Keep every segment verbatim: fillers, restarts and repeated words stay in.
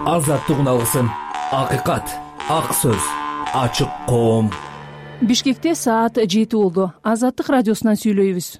азаттык үналысын, акыйкат, ак сөз, ачык коом. Бишкекте саат жети болду. Азаттык радиосунан сүйлөйбүз.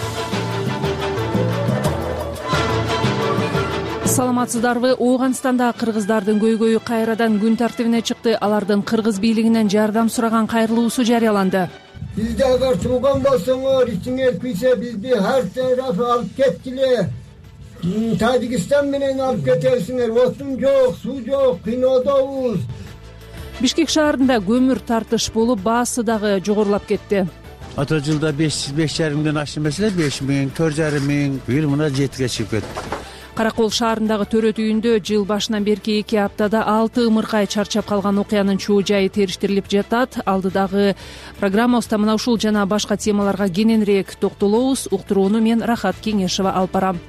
Саламатсыздарбы? Ооганстанда кыргыздардын көйгөйү кайрадан күн тартибине чыкты. Алардын кыргыз бийлигинен жардам сураган кайрылуусу жарыяланды. Бизде агар тууган болсоңор, ичиңер күйсө бизди ар тараф алып кеткиле. Тажикстан менен алып кетесиңер. Отун жок, суу жок, кыйноодобуз. Бишкек шаарында көмүр тартыш болуп, баасы дагы жогорулап кетти. Ата жылда беш жарымдан ашты маселе, беш миң, төрт жарым миң, бир мына жетиге чыгып кетти. Каракол шаарындагы төрөт үйүндө жыл башынан берки эки аптада алты ымыркай чарчап калган окуянын чоо жайы териштирилип жатат. Алдыдагы программабызда мына ушул жана башка темаларга кененирээк токтолобуз. Уктурууну мен Рахат Кеңешова алып барам.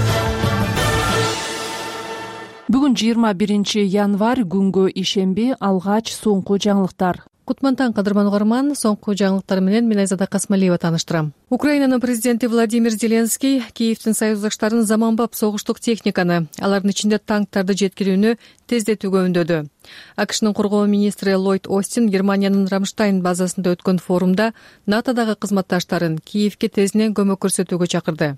Бүгүн жыйырма биринчи январь, күнгө ишемби, алгач соңку жаңылыктар. Кутман таң кадырман угарман, соңку жаңылыктар менен мен Айзада Касмалиева тааныштырам. Украинанын президенти Владимир Зеленский Киевдин союздаштарын заманбап согуштук техниканы, алардын ичинде танктарды жеткирүүнү тездетүүгө үндөдү. АКШнын коргоо министри Ллойд Остин Германиянын Рамштайн базасында өткөн форумда НАТОдагы кызматташтарын Киевге тезинен көмөк көрсөтүүгө чакырды.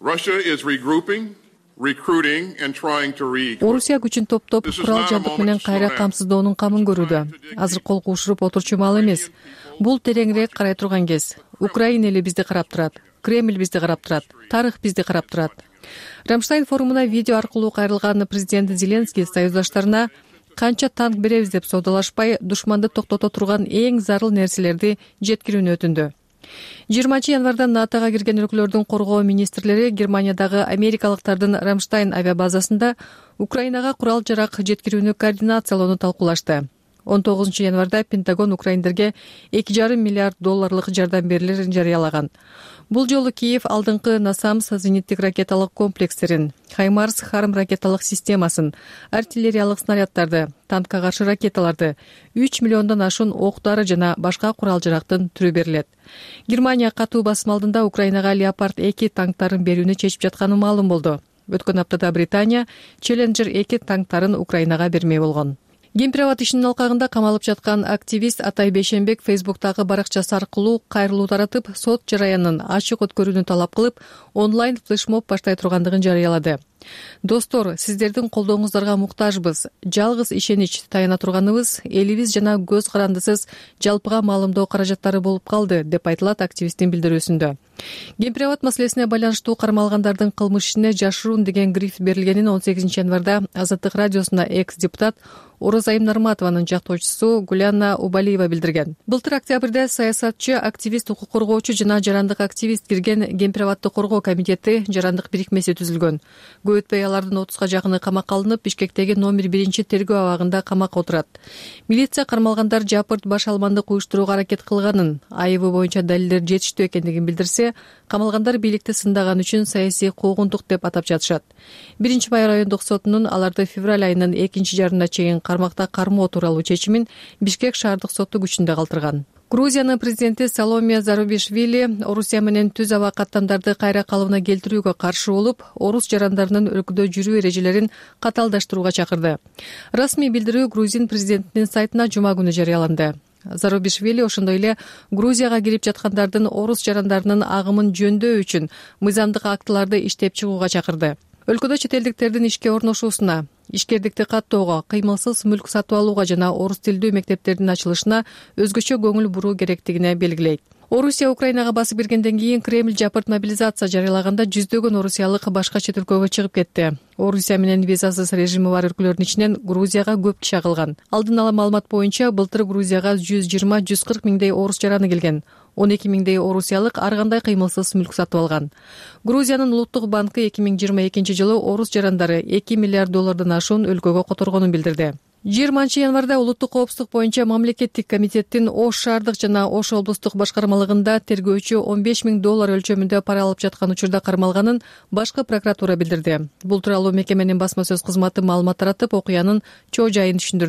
Орусия күчүн топтоп, курал жабдык менен кайра камсыздоонун камын көрүүдө. Азыр кол кушуруп отурчу маал эмес. Бул тереңирээк карай турган кез. Украина эли бизди карап турат, Кремль бизди карап турат, тарых бизди карап турат. Рамштайн форумуна видео аркылуу кайрылган президент Зеленский союздаштарына канча танк беребиз деп соодалашпай, душманды токтото турган эң зарыл нерселерди жеткирүүнү өтүндү. жыйырманчы январда НАТОга кирген өлкөлөрдүн коргоо министрлери Германиядагы америкалыктардын Рамштайн авиабазасында Украинага курал жарак жеткирүүнү координациялоону талкуулашты. он тогузунчу январда Пентагон украиндерге эки жарым миллиард долларлык жардам берилерин жарыялаган. Бул жолу Киев алдыңкы Насамс зениттик ракеталык комплекстерин, Хаймарс Харм ракеталык системасын, артиллериялык снаряддарды, танкка каршы ракеталарды, үч миллиондон ашуун ок-дары жана башка курал жарактын түрү берилет. Германия катуу басым алдында Украинага Леопард эки танктарын берүүнү чечип жатканы маалым болду. Өткөн аптада Британия Челленджер эки танктарын Украинага бермей болгон. Гемпирабад ишинин алкагында камалып жаткан активист Атай Бейшенбек Фейсбуктагы баракчасы аркылуу кайрылуу таратып, сот жараянын ачык өткөрүүнү талап кылып, онлайн флешмоб баштай тургандыгын жарыялады. Достор, сиздердин колдооңуздарга муктажбыз. Жалгыз ишенич таяна турганыбыз элибиз жана көз карандысыз жалпыга маалымдоо каражаттары болуп калды, деп айтылат активисттин билдирүүсүндө. Гемпирабад маселесине байланыштуу кармалгандардын кылмыш ишине жашыруун деген гриф берилгенин он сегизинчи январда Азаттык радиосуна экс-депутат Орозайым Нарматованын жактоочусу Гуляна Убалиева билдирген. Былтыр октябрда саясатчы, активист, укук коргоочу жана жарандык активист кирген Гемпирабадды коргоо комитети жарандык бирикмеси түзүлгөн. Өтпөй алардын отузга жакыны камакка алынып, Бишкектеги номер биринчи тергөө абагында камакка отурат. Милиция кармалгандар жапырт баш алмандык уюштурууга аракет кылганын, айыбы боюнча далилдер жетиштүү экендигин билдирсе, камалгандар бийликти сындаган үчүн саясий куугунтук деп атап жатышат. Биринчи май райондук сотунун аларды февраль айынын экинчи жарымына чейин кармакта кармоо тууралуу чечимин Бишкек шаардык соту күчүндө калтырган. Грузиянын президенти Саломе Зарубишвили Орусия менен түз аба каттамдарды кайра калыбына келтирүүгө каршы болуп, орус жарандарынын өлкөдө жүрүү эрежелерин каталдаштырууга чакырды. Расмий билдирүү Грузин президентинин сайтына жума күнү жарыяланды. Зарубишвили ошондой эле Грузияга кирип жаткандардын орус жарандарынын агымын жөндөө үчүн мыйзамдык актыларды иштеп чыгууга чакырды. Өлкөдө чет элдиктердин ишке орношуусуна, ишкердикти каттоого, кыймылсыз мүлк сатып алууга жана орус тилдүү мектептердин ачылышына өзгөчө көңүл буруу керектигине белгилейт. Орусия Украинага басып киргенден кийин Кремль жапырт мобилизация жарыялаганда жүздөгөн орусиялык башка чет өлкөгө чыгып кетти. Орусия менен визасыз режими бар өлкөлөрдүн ичинен Грузияга көп киши агылган. Алдын ала маалымат боюнча былтыр Грузияга жүз жыйырма — жүз кырк миңдей орус жараны келген. он эки миңдей орусиялык ар кандай кыймылсыз мүлк сатып алган. Грузиянын улуттук банкы эки миң жыйырма экинчи жылы орус жарандары эки миллиард доллардан ашуун өлкөгө которгонун билдирди. жыйырманчы январда улуттук коопсуздук боюнча мамлекеттик комитеттин Ош шаардык жана Ош облустук башкармалыгында тергөөчү он беш миң доллар өлчөмүндө пара алып жаткан учурда кармалганын башкы прокуратура билдирди. Бул тууралуу мекеменин басма сөз кызматы маалымат таратып, окуянын чоо жайын түшүндүрдү.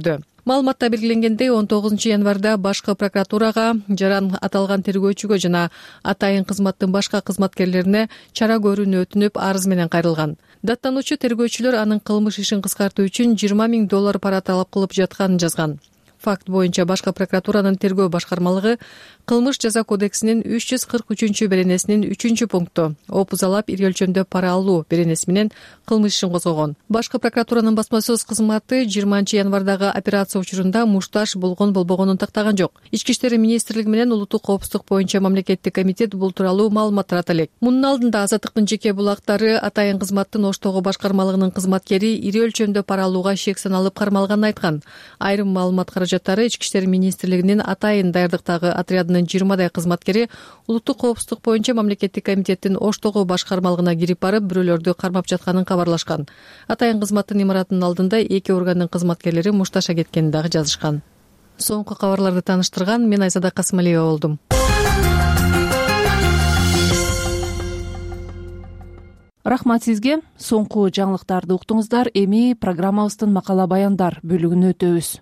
Маалыматта белгиленгендей он тогузунчу январда башкы прокуратурага жаран аталган тергөөчүгө жана атайын кызматтын башка кызматкерлерине чара көрүүнү өтүнүп арыз менен кайрылган. Даттануучу тергөөчүлөр анын кылмыш ишин кыскартуу үчүн жыйырма миң доллар пара талап кылып жатканын жазган. Факт боюнча башкы прокуратуранын тергөө башкармалыгы кылмыш жаза кодексинин үч жүз кырк үчүнчү беренесинин үчүнчү пункту опузалап ири өлчөмдө пара алуу беренеси менен кылмыш ишин козгогон. Башкы прокуратуранын басма сөз кызматы жыйырманчы январдагы операция учурунда мушташ болгон болбогонун тактаган жок. Ички иштер министрлиги менен улуттук коопсуздук боюнча мамлекеттик комитет бул тууралуу маалымат тарата элек. Мунун алдында Азаттыктын жеке булактары атайын кызматтын Оштогу башкармалыгынын кызматкери ири өлчөмдө пара алууга шек саналып кармалганын айткан. Айрым маалымат каражаттары Ички иштер министрлигинин атайын даярдыктагы отрядынын жыйырмадай кызматкери улуттук коопсуздук боюнча мамлекеттик комитеттин Оштогу башкармалыгына кирип барып бирөөлөрдү кармап жатканын кабарлашкан. Атайын кызматтын имаратынын алдында эки органдын кызматкерлери мушташа кеткенин дагы жазышкан. Соңку кабарларды тааныштырган мен Айзада Касымалиева болдум. Рахмат сизге. Соңку жаңылыктарды уктуңуздар. Эми программабыздын макала баяндар бөлүгүнө өтөбүз.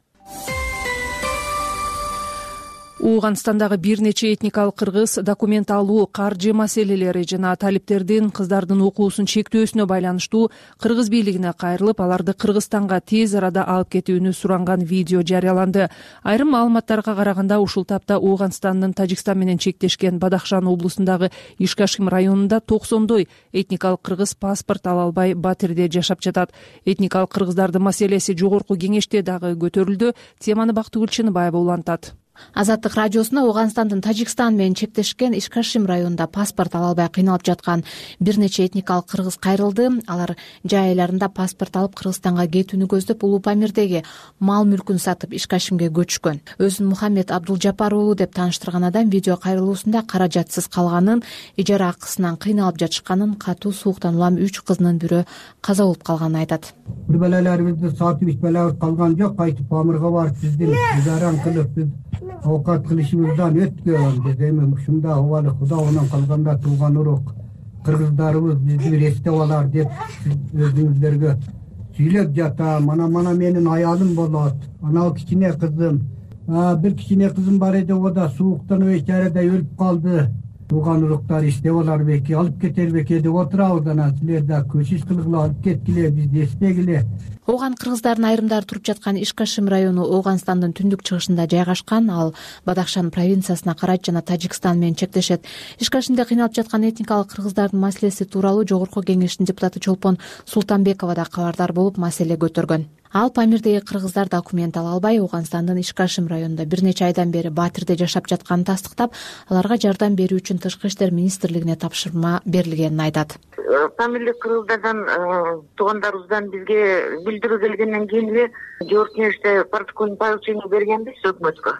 Ооганстандагы бир нече этникалык кыргыз документ алуу, каржы маселелери жана талиптердин кыздардын окуусун чектөөсүнө байланыштуу кыргыз бийлигине кайрылып, аларды Кыргызстанга тез арада алып кетүүнү суранган видео жарыяланды. Айрым маалыматтарга караганда, ушул тапта Ооганстандын Тажикстан менен чектешкен Бадахшан облусундагы Ишкашим районунда токсондой этникалык кыргыз паспорт ала албай Батирде жашап жатат. Этникалык кыргыздардын маселеси жогорку кеңеште дагы көтөрүлдү. Теманы Бактыгүл Чыныбаева улантат. Азаттык радиосуна Ооганстандын Тажикстан менен чектешкен Ишкашим районунда паспорт ала албай кыйналып жаткан бир нече этникалык кыргыз кайрылды. Алар жай айларында паспорт алып Кыргызстанга кетүүнү көздөп Улуу Памирдеги мал мүлкүн сатып Ишкашимге көчкөн. Өзүн Мухаммед Абдулжапар уулу деп тааныштырган адам видео кайрылуусунда каражатсыз калганын, ижара акысынан кыйналып жатышканын, катуу сууктан улам үч кызынын бирөө каза болуп калганын айтат. Бир балаларыбызды сатып ичпелебиз калган жок, кайтып Памирге барып биздин ижараны кылып биз оокат кылышыбыздан өткөн. Биз эми ушунда убалы Куда менен калганда тууган урук кыргыздарыбыз бизди бир эстеп алар деп өзүңүздөргө сүйлөп жатам. Мана мана менин аялым болот, анау кичине кызым, бир кичине кызым бар эди, о да сууктан бечарада өлүп калды. Тууган уруктар иштеп алар беки, алып кетер беки деп отурабыз. Анан силер да көчүш кылгыла, алып кеткиле, бизди эстегиле. Ооган кыргыздардын айрымдары туруп жаткан Ишкашим району Ооганстандын түндүк чыгышында жайгашкан. Ал Бадахшан провинциясына карайт жана Тажикстан менен чектешет. Ишкашимде кыйналып жаткан этникалык кыргыздардын маселеси тууралуу Жогорку кеңештин депутаты Чолпон Султанбекова да кабардар болуп маселе көтөргөн. Ал Памирдеги кыргыздар документ ала албай Ооганстандын Ишкашим районунда бир нече айдан бери Батирде жашап жатканын тастыктап, аларга жардам берүү үчүн Тышкы иштер министрлигине тапшырма берилгенин айтат. Памирлик кыргыздардан туугандарыбыздан бизге билдирүү келгенден кийин эле Жогорку кеңеште протокольный поручение бергенбиз өкмөткө.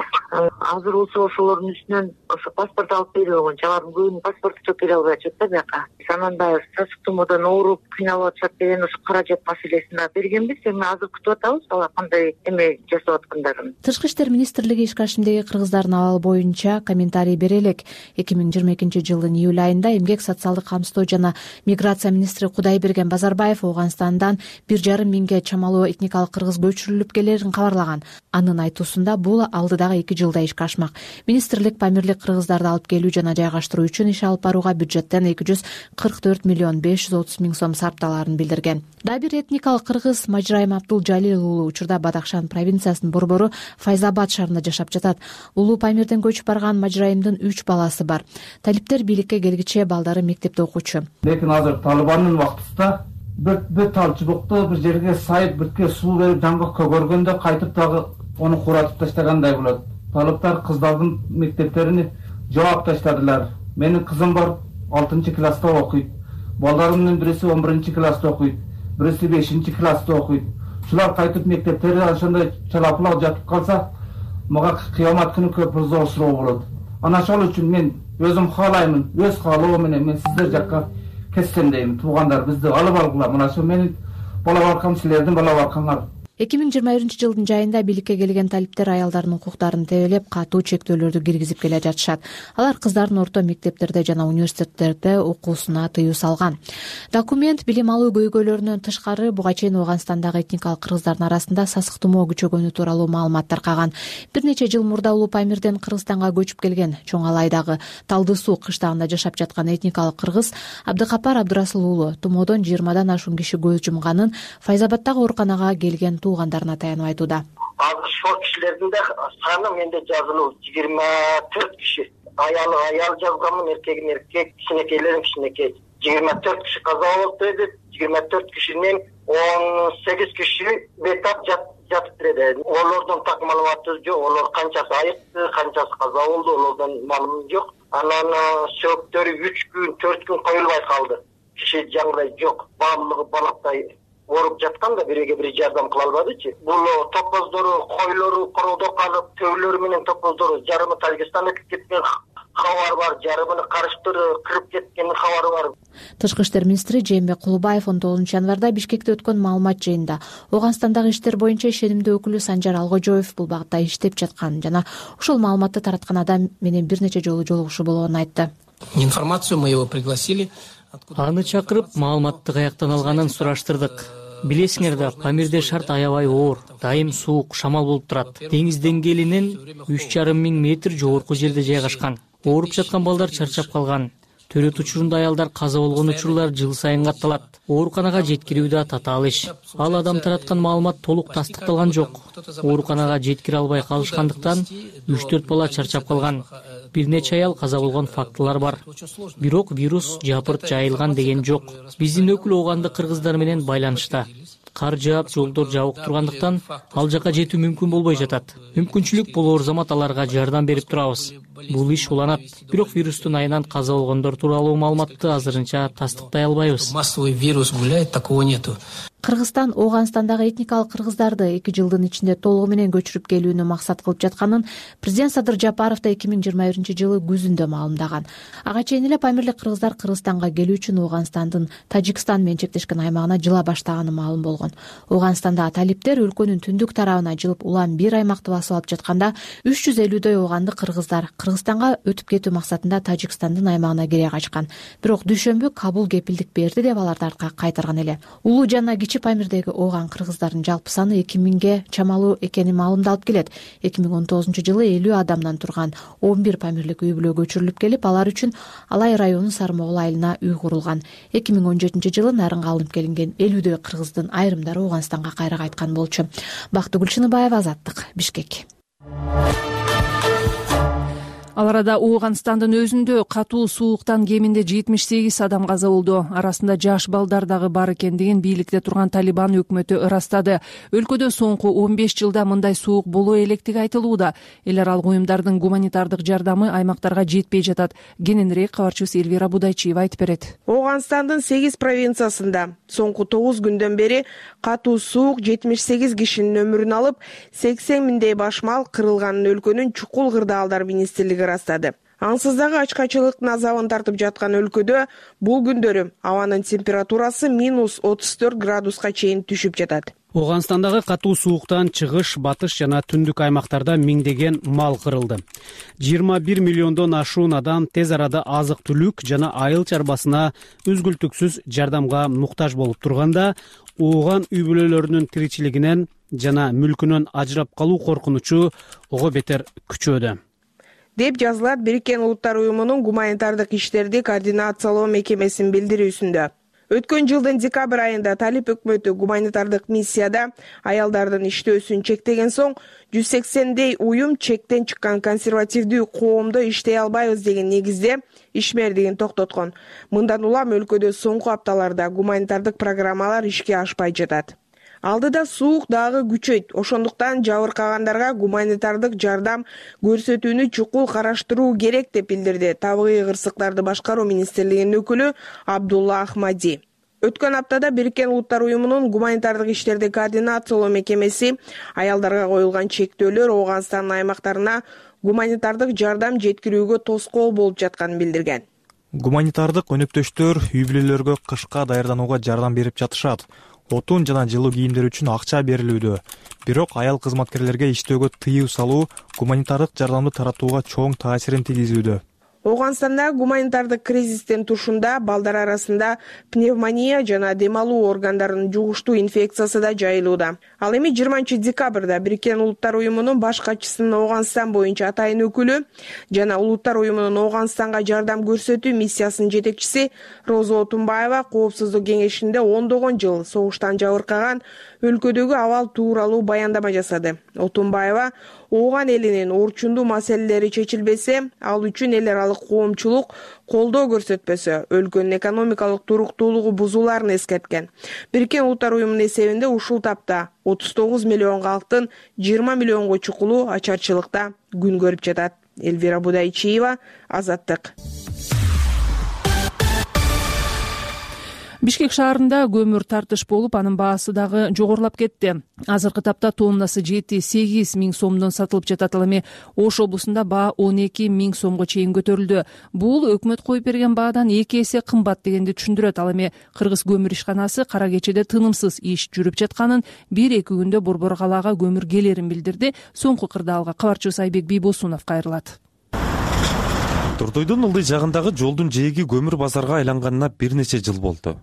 Азыр болсо ошолордун үстүнөн ошо паспорт алып берүү боюнча алардын көбүнүн паспорту жок, келе албай атышат да бияка. Анан баягы сасык тумоодон ооруп кыйналып атышат деген ошо каражат маселесин да бергенбиз. Эми азыр күтүп атабыз алар кандай эме жасап аткандарын. Тышкы иштер министрлиги Ишкашимдеги кыргыздардын абалы боюнча комментарий бере элек. эки миң жыйырма экинчи жылдын июль айында эмгек социалдык камсыздоо жана миграция министри Кудайберген Базарбаев Ооганстандан бир жарым миңге чамалуу этникалык кыргыз көчүрүлүп келерин кабарлаган. Анын айтуусунда бул алдыдагы эки жылда ишке ашмак. Министрлик Памирлик кыргыздарды алып келүү жана жайгаштыруу үчүн иш алып барууга бюджеттен эки жүз кырк төрт миллион беш жүз отуз миң сом сарпталаарын билдирген. Дагы бир этникалык кыргыз Мажрайым Абдулжалил уулу учурда Бадахшан провинциясынын борбору Файзабад шаарында жашап жатат. Улуу Памирден көчүп барган Мажрайымдын үч баласы бар. Талиптер бийликке келгиче балдары мектепте окуучу. Лекин азыр Талибандын вактысында бир тал чубукту бир жерге сайып бирке суу берип жаңгак көгөргөндө кайтып дагы ону куратып таштагандай болот. Талиптар кыздардын мектептерини жаап таштадылар. Менин кызым бар алтынчы класста окуйт. Балдарымдын бириси он биринчи класста окуйт, бириси бешинчи класста окуйт. Шулар кайтып мектептерде ошондой чалапылак жатып калса, мага кыямат күнү көп зор суроо болот. Ana ошол үчүн мен өзүм каалаймын, өз каалоом менен мен сиздер жакка кетсем дейм. Туугандар бизди алып алгыла. Мына ошо менин бала баркам, силердин бала баркаңар. эки миң жыйырма биринчи жылдын жайында бийликке келген талиптер аялдардын укуктарын тебелеп катуу чектөөлөрдү киргизип келе жатышат. Алар кыздардын орто мектептерде жана университеттерде окуусуна тыюу салган. Документ билим алуу көйгөйлөрүнөн тышкары буга чейин Ооганстандагы этникалык кыргыздардын арасында сасык тумоо күчөгөнү тууралуу маалымат таркаган. Бир нече жыл мурда Улуу Памирден Кыргызстанга көчүп келген Чоң Алайдагы Талды суу кыштагында жашап жаткан этникалык кыргыз Абдыкапар Абдырасыл уулу тумоодон жыйырмадан ашуун киши көз жумганын Файзабаддагы ооруканага келген туугандарына таянып айтууда. Азыр ошол кишилердин да саны менде жазылуу жыйырма төрт киши. Аялы аял жазганмын, эркегин эркек, кичинекейлерин кичинекей. жыйырма төрт киши каза болупту деди. жыйырма төрт кишинин он сегиз киши бетап жатып берди. Олордун так маалыматы жок. Олор канчасы айыкты, канчасы каза болду, олордон маалымат жок. Анан сөөктөрү үч күн, төрт күн коюлбай калды. Киши жаңгырай жок. Баардыгы балактай ооруп жатканда бириге бири жардам кыла албадычы. Бул топоздору, койлору короодо калып, төөлөрү менен топоздору жарымы Тажикстанга кетип кеткен кабар бар, жарымыны карыштырып кырып кеткен кабары бар. Тышкы иштер министри Жээнбек Кулубаев он тогузунчу январда Бишкекте өткөн маалымат жыйынында Ооганстандагы иштер боюнча ишенимдүү өкүлү Санжар Алгожоев бул багытта иштеп жатканын жана ушул маалыматты тараткан адам менен бир нече жолу жолугушуу болгонун айтты. Информацию мы его пригласили. Аны чакырып, маалыматты каяктан алганын сураштырдык. Билесиңер да, Памирде шарт аябай оор, дайым суук, шамал болуп турат. Деңиз деңгээлинен үч жарым миң метр жогорку жерде жайгашкан. Ооруп жаткан балдар чарчап калган. Төрөт учурунда аялдар каза болгон учурлар жыл сайын катталат. Ооруканага жеткирүү да татаал иш. Ал адам тараткан маалымат толук тастыкталган жок. Ооруканага жеткире албай калышкандыктан үч төрт бала чарчап калган. Бир нече аял каза болгон фактылар бар. Бирок вирус жапырт жайылган деген жок. Биздин өкүл оогандык кыргыздар менен байланышта. Кар жаап, жолдор жабык тургандыктан ал жака жетүү мүмкүн болбой жатат. Мүмкүнчүлүк болор замат аларга жардам берип турабыз. Бул иш уланат. Бирок вирустун айынан каза болгондор тууралуу маалыматты азырынча тастыктай албайбыз. Массовый вирус гуляет, такого нету. Кыргызстан Ооганстандагы этникалык кыргыздарды эки жылдын ичинде толугу менен көчүрүп келүүнү максат кылып жатканын президент Садыр Жапаров да эки миң жыйырма биринчи жылы күзүндө маалымдаган. Ага чейин эле Памирлик кыргыздар Кыргызстанга келүү үчүн Ооганстандын Тажикстан менен чектешкен аймагына жыла баштаганы маалым болгон. Ооганстандагы талиптер өлкөнүн түндүк тарабына жылып улам бир аймакты басып алып жатканда үч жүз элүүдөй оогандык кыргыздар Кыргызстанга өтүп кетүү максатында Тажикстандын аймагына кире качкан. Бирок дүйшөмбү Кабул кепилдик берди деп аларды артка кайтарган эле. Улуу жана Памирдеги ооган кыргыздардын жалпы саны эки миңге чамалуу экени маалымдалып келет. эки миң он тогузунчу жылы элүү адамдан турган он бир памирлик үй бүлө көчүрүлүп келип, алар үчүн Алай району Сармогул айылына үй курулган. эки миң он жетинчи жылы нарынга алынып келинген элүүдөй кыргыздын айрымдары Ооганстанга кайра кайткан болчу. Бактыгүл Чыныбаева, Азаттык, Бишкек. Ал арада Ооганстандын өзүндө катуу сууктан кеминде жетимиш сегиз адам каза болду. Арасында жаш балдар дагы бар экендигин бийликте турган Талибан өкмөтү ырастады. Өлкөдө соңку он беш жылда мындай суук боло электиги айтылууда. Эл аралык уюмдардын гуманитардык жардамы аймактарга жетпей жатат. Кененирээк кабарчыбыз Элвира Будайчиева айтып берет. Ооганстандын сегиз провинциясында соңку тогуз күндөн бери катуу суук жетимиш сегиз кишинин өмүрүн алып, сексен миңдей баш мал кырылганын өлкөнүн чукул кырдаалдар министрлиги ырастады. Ансыз дагы ачкачылыктын азабын тартып жаткан өлкөдө бул күндөрү абанын температурасы минус отуз төрт градуска чейин түшүп жатат. Ооганстандагы катуу сууктан чыгыш, батыш жана түндүк аймактарда миңдеген мал кырылды. жыйырма бир миллиондон ашуун адам тез арада азык-түлүк жана айыл чарбасына үзгүлтүксүз жардамга муктаж болуп турганда, ооган үй бүлөлөрүнүн тиричилигинен жана мүлкүнөн ажырап калуу коркунучу ого бетер күчөдө деп жазылат Бириккен Улуттар уюмунун гуманитардык иштерди координациялоо мекемесинин билдирүүсүндө. Өткөн жылдын декабрь айында Талип өкмөтү гуманитардык миссияда аялдардын иштөөсүн чектеген соң жүз сексендей уюм чектен чыккан консервативдүү коомдо иштей албайбыз деген негизде ишмердигин токтоткон. Мындан улам өлкөдө соңку апталарда гуманитардык программалар ишке ашпай жатат. Алдыда суук дагы күчөйт. Ошондуктан жабыркагандарга гуманитардык жардам көрсөтүүнү чукул караштыруу керек деп билдирди табигый кырсыктарды башкаруу министрлигинин өкүлү Абдулла Ахмади. Өткөн аптада Бириккен Улуттар уюмунун гуманитардык иштерди координациялоо мекемеси аялдарга коюлган чектөөлөр Ооганстандын аймактарына гуманитардык жардам жеткирүүгө тоскоол болуп жатканын билдирген. Гуманитардык өнөктөштөр үй бүлөлөргө кышка даярданууга жардам берип жатышат. отун жана жылуу кийимдер үчүн акча берилүүдө. Бирок аял кызматкерлерге иштөөгө тыюу салуу гуманитардык жардамды таратууга чоң таасирин тийгизүүдө. Ооганстанда гуманитардык кризистин тушунда балдар арасында пневмония жана дем алуу органдарынын жугуштуу инфекциясы да жайылууда. Ал эми жыйырманчы декабрда Бириккен Улуттар уюмунун баш катчысынын Ооганстан боюнча атайын өкүлү жана Улуттар уюмунун Ооганстанга жардам көрсөтүү миссиясынын жетекчиси Роза Отунбаева Коопсуздук кеңешинде ондогон жыл согуштан жабыркаган өлкөдөгү абал тууралуу баяндама жасады. Отунбаева ооган элинин орчундуу маселелери чечилбесе, ал үчүн эл аралык коомчулук колдоо көрсөтпөсө, өлкөнүн экономикалык туруктуулугу бузуларын эскерткен. Бириккен Улуттар уюмунун эсебинде ушул тапта отуз тогуз миллион калктын жыйырма миллионго чукулу ачарчылыкта күн көрүп жатат. Элвира Будайчиева, Азаттык. Бишкек шаарында көмүр тартыш болуп, анын баасы дагы жогорулап кетти. Азыркы тапта тоннасы жети сегиз миң сомдон сатылып жатат. Ал эми Ош облусунда баа он эки миң сомго чейин көтөрүлдү. Бул өкмөт коюп берген баадан эки эсе кымбат дегенди түшүндүрөт. Ал эми Кыргыз көмүр ишканасы кара кечеде тынымсыз иш жүрүп жатканын, бир эки күндө Борбор калаага көмүр келерин билдирди. Соңку кырдаалга кабарчыбыз Айбек Бийбосунов кайрылат. Тордойдун ылдый жагындагы жолдун жээги көмүр базарга айланганына бир нече жыл болду.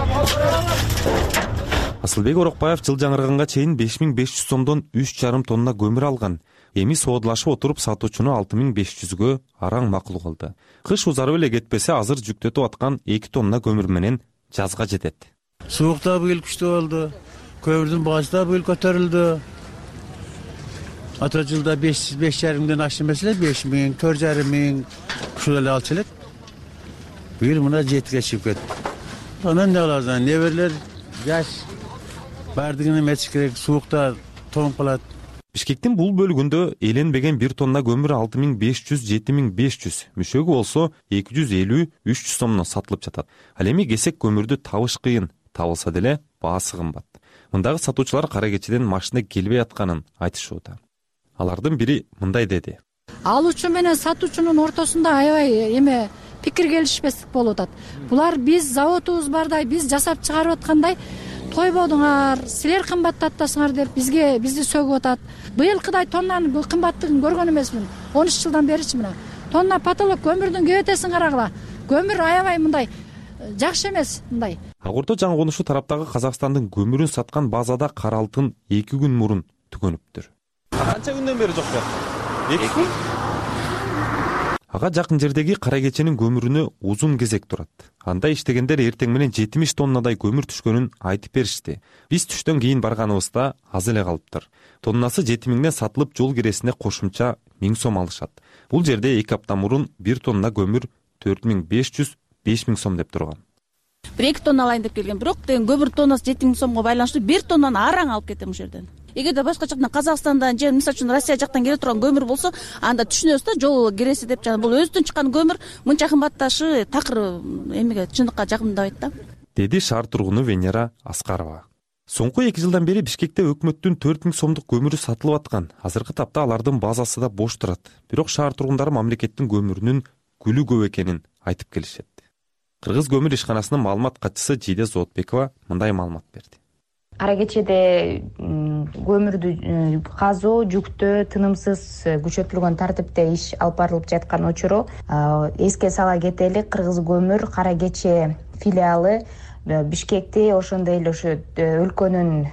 Асылбек Орокбаев жыл жаңырганга чейин беш миң беш жүз сомдон үч жарым тонна көмүр алган. Эми соодулашып отуруп сатуучуну алты миң беш жүзгө араң макул кылды. Кыш узарып эле кетпесе, азыр жүктөтүп аткан эки тонна көмүр менен жазга жетет. Суук да быйыл күчтүү болду. Көмүрдүн баасы да быйыл көтөрүлдү. Ата жылда беш жарымдан ашты эмес эле, беш миң, төрт жарым миң ушул эле алчу элек. Быйыл мына жетиге чыгып кетти. Анан не кылабыз, неберлер жаш бардыгын эметиш керек, суукта тоңуп калат. Бишкектин бул бөлүгүндө эленбеген бир тонна көмүр алты миң беш жүз жети миң беш жүз, мүшөгү болсо эки жүз элүү үч жүз сомдон сатылып жатат. Ал эми кесек көмүрдү табыш кыйын, табылса деле баасы кымбат. Мындагы сатуучулар кара кечеден машина келбей атканын айтышууда. Алардын бири мындай деди. Алуучу менен сатуучунун ортосунда аябай эме пикир келишпестик болуп атат. Булар биз заводубуз бардай, биз жасап чыгарып аткандай тойбодуңар, силер кымбаттатасыңар деп бизге бизди сөгүп атат. Быйылкыдай тоннанын кымбаттыгын көргөн эмесмин. он үч жылдан беричи мына. Тонна потолок көмүрдүн кебетесин карагыла. Көмүр аябай мындай жакшы эмес мындай. Ак Ордо жаңы конушу тараптагы Казакстандын көмүрүн саткан базада кара алтын эки күн мурун түгөнүптүр. Канча күндөн бери жок бер? эки күн? Ага жакын жердеги кара кеченин көмүрүнө узун кезек турат. Анда иштегендер эртең менен жетимиш тоннадай көмүр түшкөнүн айтып беришти. Биз түштөн кийин барганыбызда аз эле калыптыр. Тоннасы жети миңден сатылып, жол киресине кошумча миң сом алышат. Бул жерде эки апта мурун бир тонна көмүр төрт миң беш жүз беш миң сом деп турган. бир эки тонна алайын деп келген, бирок деген көмүр тоннасы жети миң сомго байланыштуу бир тоннаны араң алып кетем ушул жерден. Эгерде башка жактан Казакстандан же мисалы үчүн Россия жактан келе турган көмүр болсо, анда түшүнөбүз да, жол киреси деп жана бул өзүдөн чыккан көмүр мынча кымбатташы такыр эмеге чындыкка жакындабайт да. Деди шаар тургуну Венера Аскарова. Соңку эки жылдан бери Бишкекте өкмөттүн төрт миң сомдук көмүрү сатылып аткан. Азыркы тапта алардын базасы да бош турат. Бирок шаар тургундары мамлекеттин көмүрүнүн күлү көп экенин айтып келишет. Кыргыз көмүр ишканасынын маалымат катчысы Жиде Зоотбекова мындай маалымат берди. Кара кечеде көмүрдү казуу жүктөө тынымсыз күчөтүлгөн тартипте иш алып барылып жаткан учуру эске сала кетели, Кыргыз көмүр кара кече филиалы Бишкекти ошондой эле ошо өлкөнүн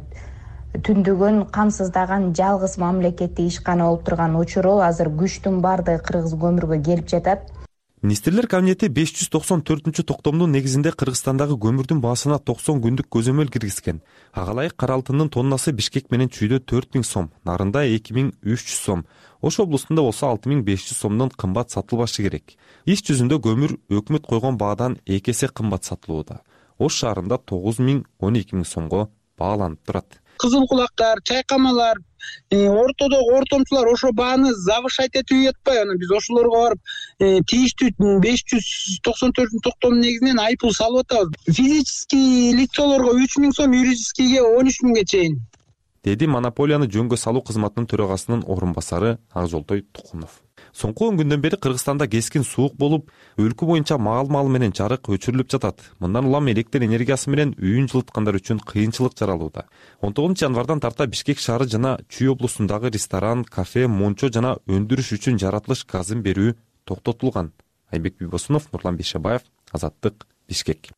түндүгүн камсыздаган жалгыз мамлекеттик ишкана болуп турган учуру азыр күчтүн баардыгы Кыргыз көмүргө келип жатат. Министрлер кабинети беш жүз токсон төртүнчү токтомдун негизинде Кыргызстандагы көмүрдүн баасына токсон күндүк көзөмөл киргизген. Ага ылайык кара алтындын тоннасы Бишкек менен Чүйдө төрт миң сом, Нарында эки миң үч жүз сом, Ош облусунда болсо алты миң беш жүз сомдон кымбат сатылбашы керек. Иш жүзүндө көмүр өкмөт койгон баадан эки эсе кымбат сатылууда. Ош шаарында тогуз миң он эки миң сомго бааланып турат. Кызыл кулактар, чайкамалар, ортодогу ортомчулар ошо бааны завышать этип жатпай, анан биз ошолорго барып тийиштүү беш жүз токсон төртүнчү токтомдун негизинен айыппул салып атабыз. Физический лицолорго үч миң сом, юридическийге он үч миңге чейин. Деди монополияны жөнгө салуу кызматынын төрагасынын орун басары Акжолтой Тукунов. Соңку он күндөн бери Кыргызстанда кескин суук болуп, өлкө боюнча маал-маал менен жарык өчүрүлүп жатат. Мындан улам электр энергиясы менен үйүн жылыткандар үчүн кыйынчылык жаралууда. он тогузунчу январдан тарта Бишкек шаары жана Чүй облусундагы ресторан, кафе, мончо жана өндүрүш үчүн жаратылыш газын берүү токтотулган. Айбек Бибосунов, Нурлан Бейшебаев, Азаттык, Бишкек.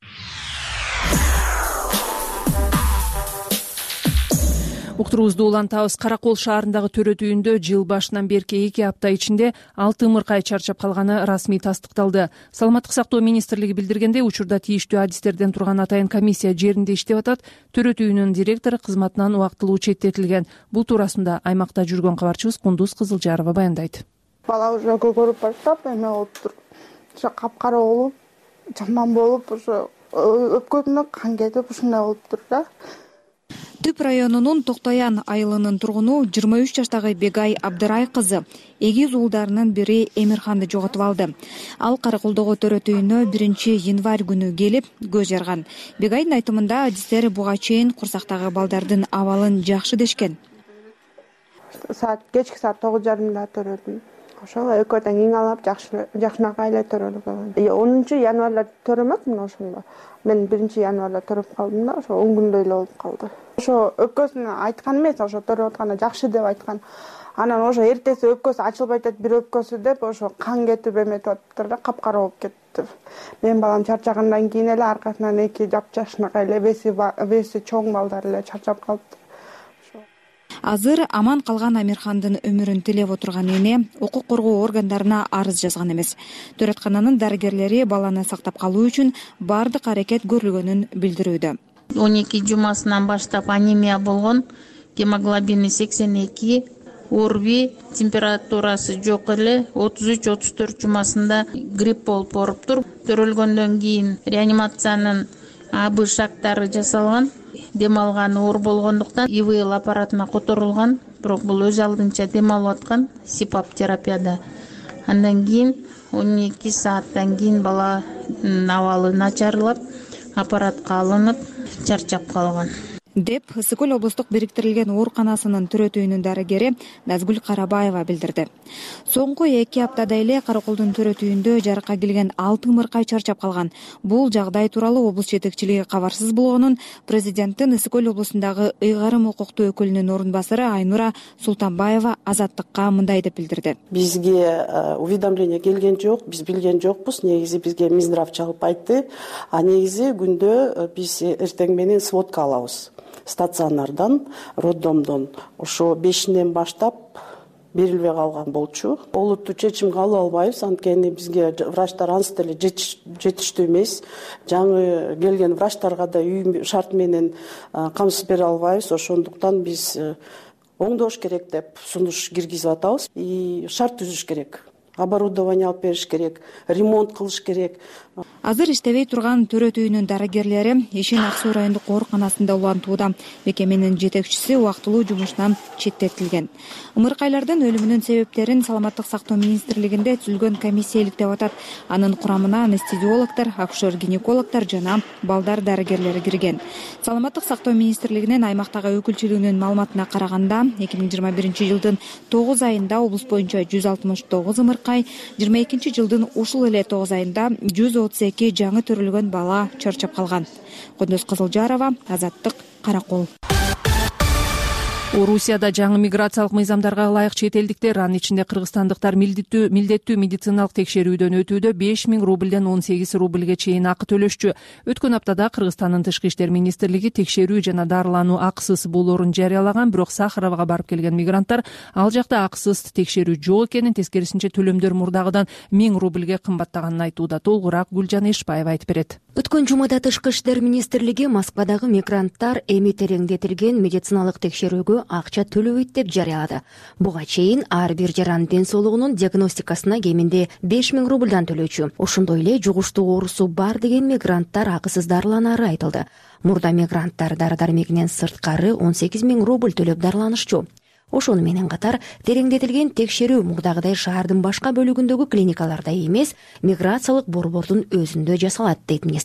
Уктуруубузду улантабыз. Каракол шаарындагы төрөт үйүндө жыл башынан берки эки апта ичинде алты ымыркай чарчап калганы расмий тастыкталды. Саламаттык сактоо министрлиги билдиргендей, учурда тийиштүү адистерден турган атайын комиссия жеринде иштеп атат. Төрөт үйүнүн директору кызматынан убактылуу четтетилген. Бул туурасында аймакта жүргөн кабарчыбыз Кундуз Кызылжарова баяндайт. Бала уже көгөрүп баштап, эме болуп тур. Ошо капкара болуп, жаман болуп, ошо өпкөмдө кан кетип, ушундай болуп тур да. Түп районунун Токтоян айылынын тургуну жыйырма үч жаштагы Бегай Абдырай кызы эгиз уулдарынын бири Эмирханды жоготуп алды. Ал Караколдогу төрөт үйүнө биринчи январь күнү келип көз жарган. Бегайдын айтымында адистер буга чейин курсактагы балдардын абалын жакшы дешкен. Саат кечки саат тогуз жарымда төрөдүм. Ошол экөө тең иңалап жакшы жакшынакай эле төрөлгөн. онунчу январда төрөмөкмүн ошондо. Мен биринчи январда төрөп калдым да, ошо он күндөй эле болуп калды. Ошо өпкөсүн айткан эмес, ошо төрөп атканда жакшы деп айткан. Анан ошо эртеси өпкөсү ачылбай атат, бир өпкөсү деп ошо кан кетип эметип атыптыр да, капкара болуп кетти. Мен балам чарчагандан кийин эле аркасынан эки жапжашынакай эле беси беси чоң балдар эле чарчап калыптыр. Азыр аман калган Амирхандын өмүрүн тилеп отурган эне укук коргоо органдарына арыз жазган эмес. Төрөткананын дарыгерлери баланы сактап калуу үчүн бардык аракет көрүлгөнүн билдирүүдө. он эки жумасынан баштап анемия болгон, гемоглобини сексен эки, орби, температурасы жок эле, отуз үч отуз төрт жумасында грипп болуп оруптур. Төрөлгөндөн кийин реанимациянын абы шактары жасалган. Дем алган оор болгондуктан ИВЛ аппаратына которулган, бирок бул өз алдынча дем алып аткан сипап терапияда. Андан кийин он эки сааттан кийин баланын абалы начарлап, аппаратка алынып, чарчап калган деп Ысык Көл облустук бириктирилген ооруканасынын төрөт үйүнүн дарыгери Назгүл Карабаева билдирди. Соңку эки аптада эле Караколдун төрөт үйүндө жарыкка келген алты ымыркай чарчап калган. Бул жагдай тууралуу облус жетекчилиги кабарсыз болгонун президенттин Ысык Көл облусундагы ыйгарым укуктуу өкүлүнүн орун басары Айнура Султанбаева Азаттыкка мындай деп билдирди. Бизге уведомление келген жок, биз билген жокпуз. Негизи бизге Минздрав чалып айтты. А негизи күндө биз эртең менен сводка алабыз. Стационардан, роддомдон ошо бешинен баштап берилбей калган болчу. Олуттуу чечим кабыл албайбыз, анткени бизге врачтар анча деле жетиштүү эмес. Жаңы келген врачтарга да үй шарт менен камсыз бере албайбыз. Ошондуктан биз оңдош керек деп сунуш киргизип атабыз. И шарт түзүш керек. Оборудование алып бериш керек, ремонт кылыш керек. Азыр иштебей турган төрөт үйүнүн дарыгерлери Ишин Ак Суу райондук ооруканасында улантууда. Мекеменин жетекчиси убактылуу жумуштан четтетилген. Ымыркайлардын өлүмүнүн себептерин Саламаттык сактоо министрлигинде түзүлгөн комиссия иликтеп атат. Анын курамына анестезиологдор, акушер-гинекологдор жана балдар дарыгерлери кирген. Саламаттык сактоо министрлигинин аймактагы өкүлчүлүгүнүн маалыматына караганда, эки миң жыйырма биринчи жылдын тогуз айында облус боюнча жүз алтымыш тогуз ымыркай, жыйырма экинчи жылдын ушул эле тогуз айында жүз отуз эки жаңы төрөлгөн бала чарчап калган. Кундуз Кызылжарова, Азаттык, Каракол. Орусияда жаңы миграциялык мыйзамдарга ылайык чет элдиктер, анын ичинде кыргызстандыктар милдеттүү милдеттүү медициналык текшерүүдөн өтүүдө беш миң рубльден он сегиз рубльге чейин акы төлөшчү. Өткөн аптада Кыргызстандын Тышкы иштер министрлиги текшерүү жана дарылануу акысыз болоорун жарыялаган, бирок Сахаровага барып келген мигранттар ал жакта акысыз текшерүү жок экенин, тескерисинче төлөмдөр мурдагыдан миң рубльге кымбаттаганын айтууда. Толугураак Гүлжан Эшбаева айтып берет. Өткөн жумада Тышкы иштер министрлиги Москвадагы мигранттар эми тереңдетилген медициналык текшерүүгө акча төлөбөйт деп жарыялады. Буга чейин ар бир жаран ден соолугунун диагностикасына кеминде беш миң рубльдан төлөөчү. Ошондой эле жугуштуу оорусу бар деген мигранттар акысыз дарыланары айтылды. Мурда мигранттар дары-дармегинен сырткары он сегиз миң рубль төлөп дарыланышчу. Ошону менен катар тереңдетилген текшерүү мурдагыдай шаардын башка бөлүгүндөгү клиникаларда эмес, миграциялык борбордун өзүндө жасалат дейт министрлик.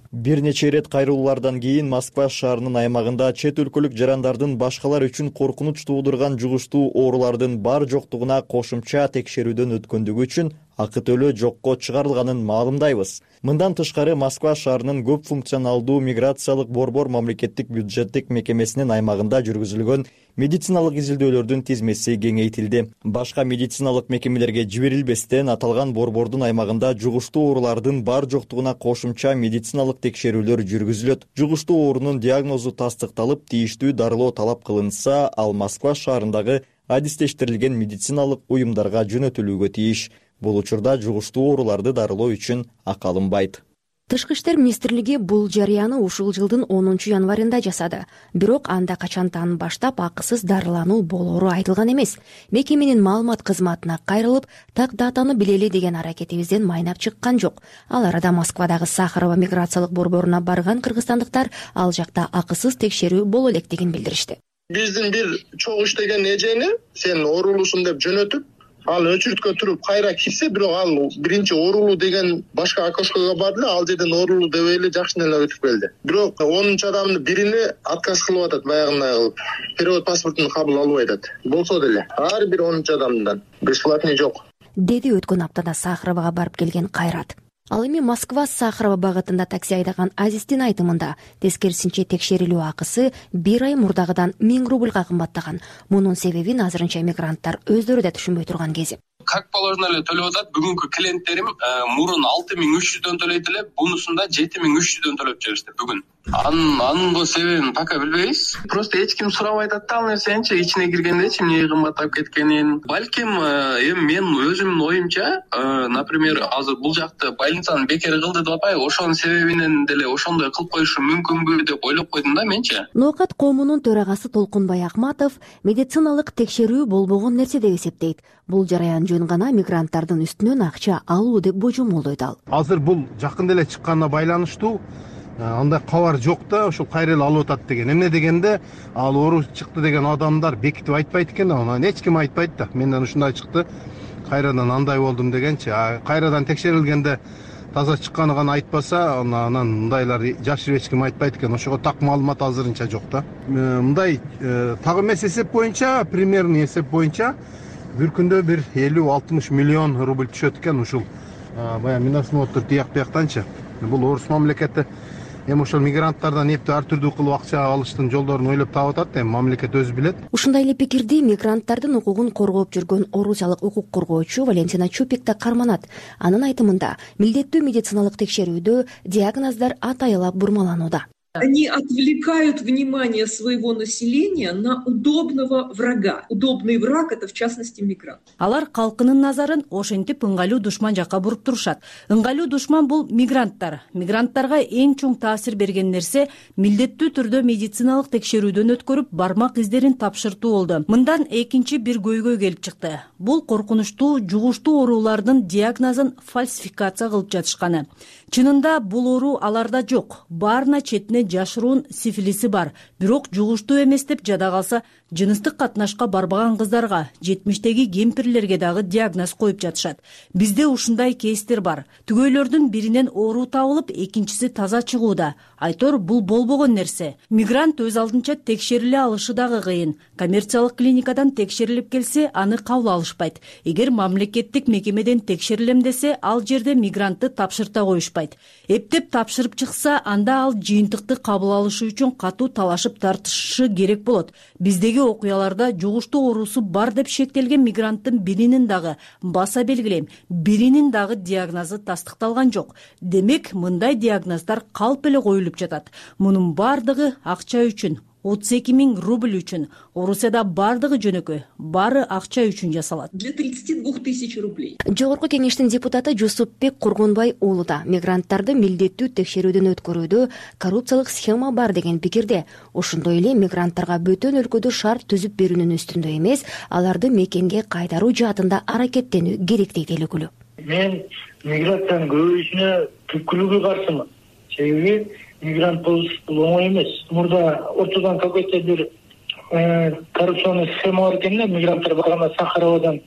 Бир нече ирет кайрылуулардан кийин Москва шаарынын аймагында чет өлкөлүк жарандардын башкалар үчүн коркунуч туудурган жугуштуу оорулардын бар жоктугуна кошумча текшерүүдөн өткөндүгү үчүн акы төлөө жокко чыгарылганын маалымдайбыз. Мындан тышкары Москва шаарынын көп функционалдуу миграциялык борбор мамлекеттик бюджеттик мекемесинин аймагында жүргүзүлгөн медициналык изилдөөлөрдүн тизмеси кеңейтилди. Башка медициналык мекемелерге жиберилбестен аталган борбордун аймагында жугуштуу оорулардын бар жоктугуна кошумча медициналык текшерүүлөр жүргүзүлөт. Жугуштуу оорунун диагнозу тастыкталып, тийиштүү дарылоо талап кылынса, ал Москва шаарындагы адистештирилген медициналык уюмдарга жөнөтүлүүгө тийиш. Бул учурда жугуштуу ооруларды дарылоо үчүн акы алынбайт. Тышкы иштер министрлиги бул жарыяны ушул жылдын онунчу январында жасады. Бирок анда качантан баштап акысыз дарылануу болоору айтылган эмес. Мекеменин маалымат кызматына кайрылып, так датаны билели деген аракетибизден майнап чыккан жок. Ал арада Москвадагы Сахарова миграциялык борборуна барган кыргызстандыктар ал жакта акысыз текшерүү боло элек деген билдиришти. Биздин бир чогуу иштеген эжени сен оорулуусуң деп жөнөтүп, ал өчүрткө туруп кайра кирсе, бирок ал биринчи оорулуу деген башка окошкого барды, ал жерден оорулуу деп эле жакшы эле өтүп келди. Бирок онунчу адамдын бирине отказ кылып атат, баягындай кылып. Перевод паспортун кабыл албай атат. Болсо деле ар бир онунчу адамдан бесплатный жок. Деди өткөн аптада Сахаровага барып келген Кайрат. Ал эми Москва Сахарова багытында такси айдаган Азиздин айтымында тескерисинче текшерилүү акысы бир ай мурдагыдан миң рубльга кымбаттаган. Мунун себебин азырынча мигранттар өздөрү да түшүнбөй турган кези. Как положено эле төлөп атат. Бүгүнкү клиенттерим мурун алты миң үч жүздөн төлөйт эле, бунусунда жети миң үч жүздөн төлөп жүрүштү бүгүн. Анын анын себебин пока билбейбиз. Просто эч ким сурабай атат да ал нерсеничи, ичине киргендечи эмне кымбаттап кеткенин. Балким эми мен өзүмдүн оюмча, например, азыр бул жакты больницаны бекер кылды деп атпайбы, ошонун себебинен деле ошондой кылып коюшу мүмкүнбү деп ойлоп койдум да менчи. Ноокат коомунун төрагасы Толкунбай Акматов медициналык текшерүү болбогон нерсе деп эсептейт. Бул жараян жөн гана мигранттардын үстүнөн акча алуу деп божомолдойт ал. Азыр бул жакында эле чыкканына байланыштуу андай кабар жок да, ошол кайра эле алып атат деген. Эмне дегенде, ал оору чыкты деген адамдар бекитип айтпайт экен, аны эч ким айтпайт да. Менден ушундай чыкты, кайрадан андай болдум дегенчи. Кайрадан текшерилгенде таза чыкканы гана айтпаса, анан мындайлар жашырып эч ким айтпайт экен. Ошого так маалымат азырынча жок да. Мындай так эмес эсеп боюнча, примерный эсеп боюнча бир күндө бир элүү алтымыш миллион рубль түшөт экен ушул. Баягы миносмотр тияк бияктанчы. Бул орус мамлекети эми ошол мигранттардан эптеп ар түрдүү кылып акча алыштын жолдорун ойлоп таап атат, эми мамлекет өзү билет. Ушундай эле пикирди мигранттардын укугун коргоп жүргөн орусиялык укук коргоочу Валентина Чупик да карманат. Анын айтымында, милдеттүү медициналык текшерүүдө диагноздар атайылап бурмаланууда. Они отвлекают внимание своего населения на удобного врага. Удобный враг — это в частности мигрант. Алар калкынын назарын ошентип ыңгайлуу душман жакка буруп турушат. Ыңгайлуу душман бул мигранттар. Мигранттарга эң чоң таасир берген нерсе милдеттүү түрдө медициналык текшерүүдөн өткөрүп бармак издерин тапшыртуу болду. Мындан экинчи бир көйгөй келип чыкты. Бул коркунучтуу жугуштуу оорулардын диагнозун фальсификация кылып жатышканы. Чынында бул оору аларда жок. Баарына четине жашыруун сифилиси бар. Бирок жугуштуу эмес деп жада калса, жыныстык катнашка барбаган кыздарга, жетимиштеги кемпирлерге дагы диагноз коюп жатышат. Бизде ушундай кейстер бар. Түгөйлөрдүн биринен оору табылып, экинчиси таза чыгууда. Айтор бул болбогон нерсе. Мигрант өз алдынча текшериле алышы дагы кыйын. Коммерциялык клиникадан текшерилип келсе, аны кабыл алышпайт. Эгер мамлекеттик мекемеден текшерилем десе, ал жерде мигрантты тапшырта коюшпайт. Эптеп тапшырып чыкса, анда ал жыйынтыкты кабыл алышы үчүн катуу талашып тартышы керек болот. Биздеги окуяларда жугуштуу оорусу бар деп шектелген мигранттын биринин дагы баса белгилейм, биринин дагы диагнозу тастыкталган жок. Демек, мындай диагноздар калп эле коюлуп жатат. Мунун бардыгы акча үчүн, отуз эки миң рубль үчүн. Орусияда бардыгы жөнөкөй, баары акча үчүн жасалат. Для тридцати двух тысяч рублей. Жогорку кеңештин депутаты Жусупбек Кургунбай уулу да мигранттарды милдеттүү текшерүүдөн өткөрүүдө коррупциялык схема бар деген пикирде. Ошондой эле мигранттарга бөтөн өлкөдө шарт түзүп берүүнүн үстүндө эмес, аларды мекенге кайтаруу жаатында аракеттенүү керек дейт Элүгүлү. Мен миграциянын көбөйүшүнө түпкүлүгү каршымын. Себеби мигрант болуш бул оңой эмес. Мурда ортодон какой-то бир коррупционный схема бар экен да, мигранттар барганда Сахаровадан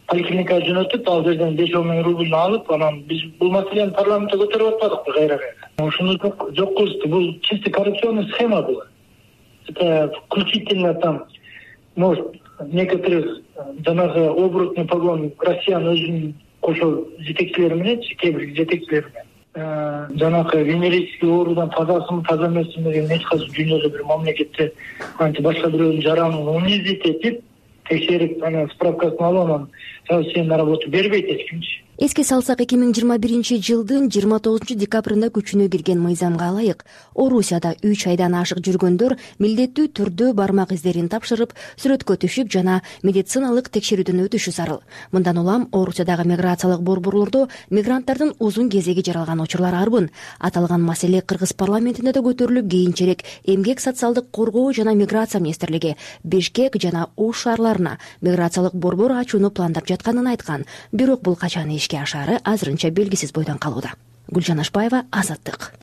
поликлиникага жөнөтүп, ал жерден беш он миң рубльни алып, анан биз бул маселени парламентте көтөрүп атпадыкпы кайра-кайра. ошону жок кылышты. Бул чисто коррупционный схема была. Это включительно там, может, некоторых жанагы оборотный погон Россияны өзүнүн кошо жетекчилери менен, кээ бир жетекчилери менен жанагы венерический оорудан тазасымы таза эмесими деген эч кайсы дүйнөдө бир мамлекетте анча башка бирөөнүн жаранын унизить этип текшерип анан справкасын алып анан сенин работу бербейт эч кимчи. Эске салсак, эки миң жыйырма биринчи жылдын жыйырма тогузунчу декабрында күчүнө кирген мыйзамга ылайык Орусияда үч айдан ашык жүргөндөр милдеттүү түрдө бармак издерин тапшырып, сүрөткө түшүп жана медициналык текшерүүдөн өтүшү зарыл. Мындан улам Орусиядагы миграциялык борборлордо мигранттардын узун кезеги жаралган учурлар арбын. Аталган маселе Кыргыз парламентинде да көтөрүлүп, кийинчерээк Эмгек социалдык коргоо жана миграция министрлиги Бишкек жана Ош шаарларына миграциялык борбор ачууну пландап жатканын айткан. Бирок бул качан ишке ашары азырынча белгисиз бойдон калууда. Гүлжан Ашбаева, Азаттык.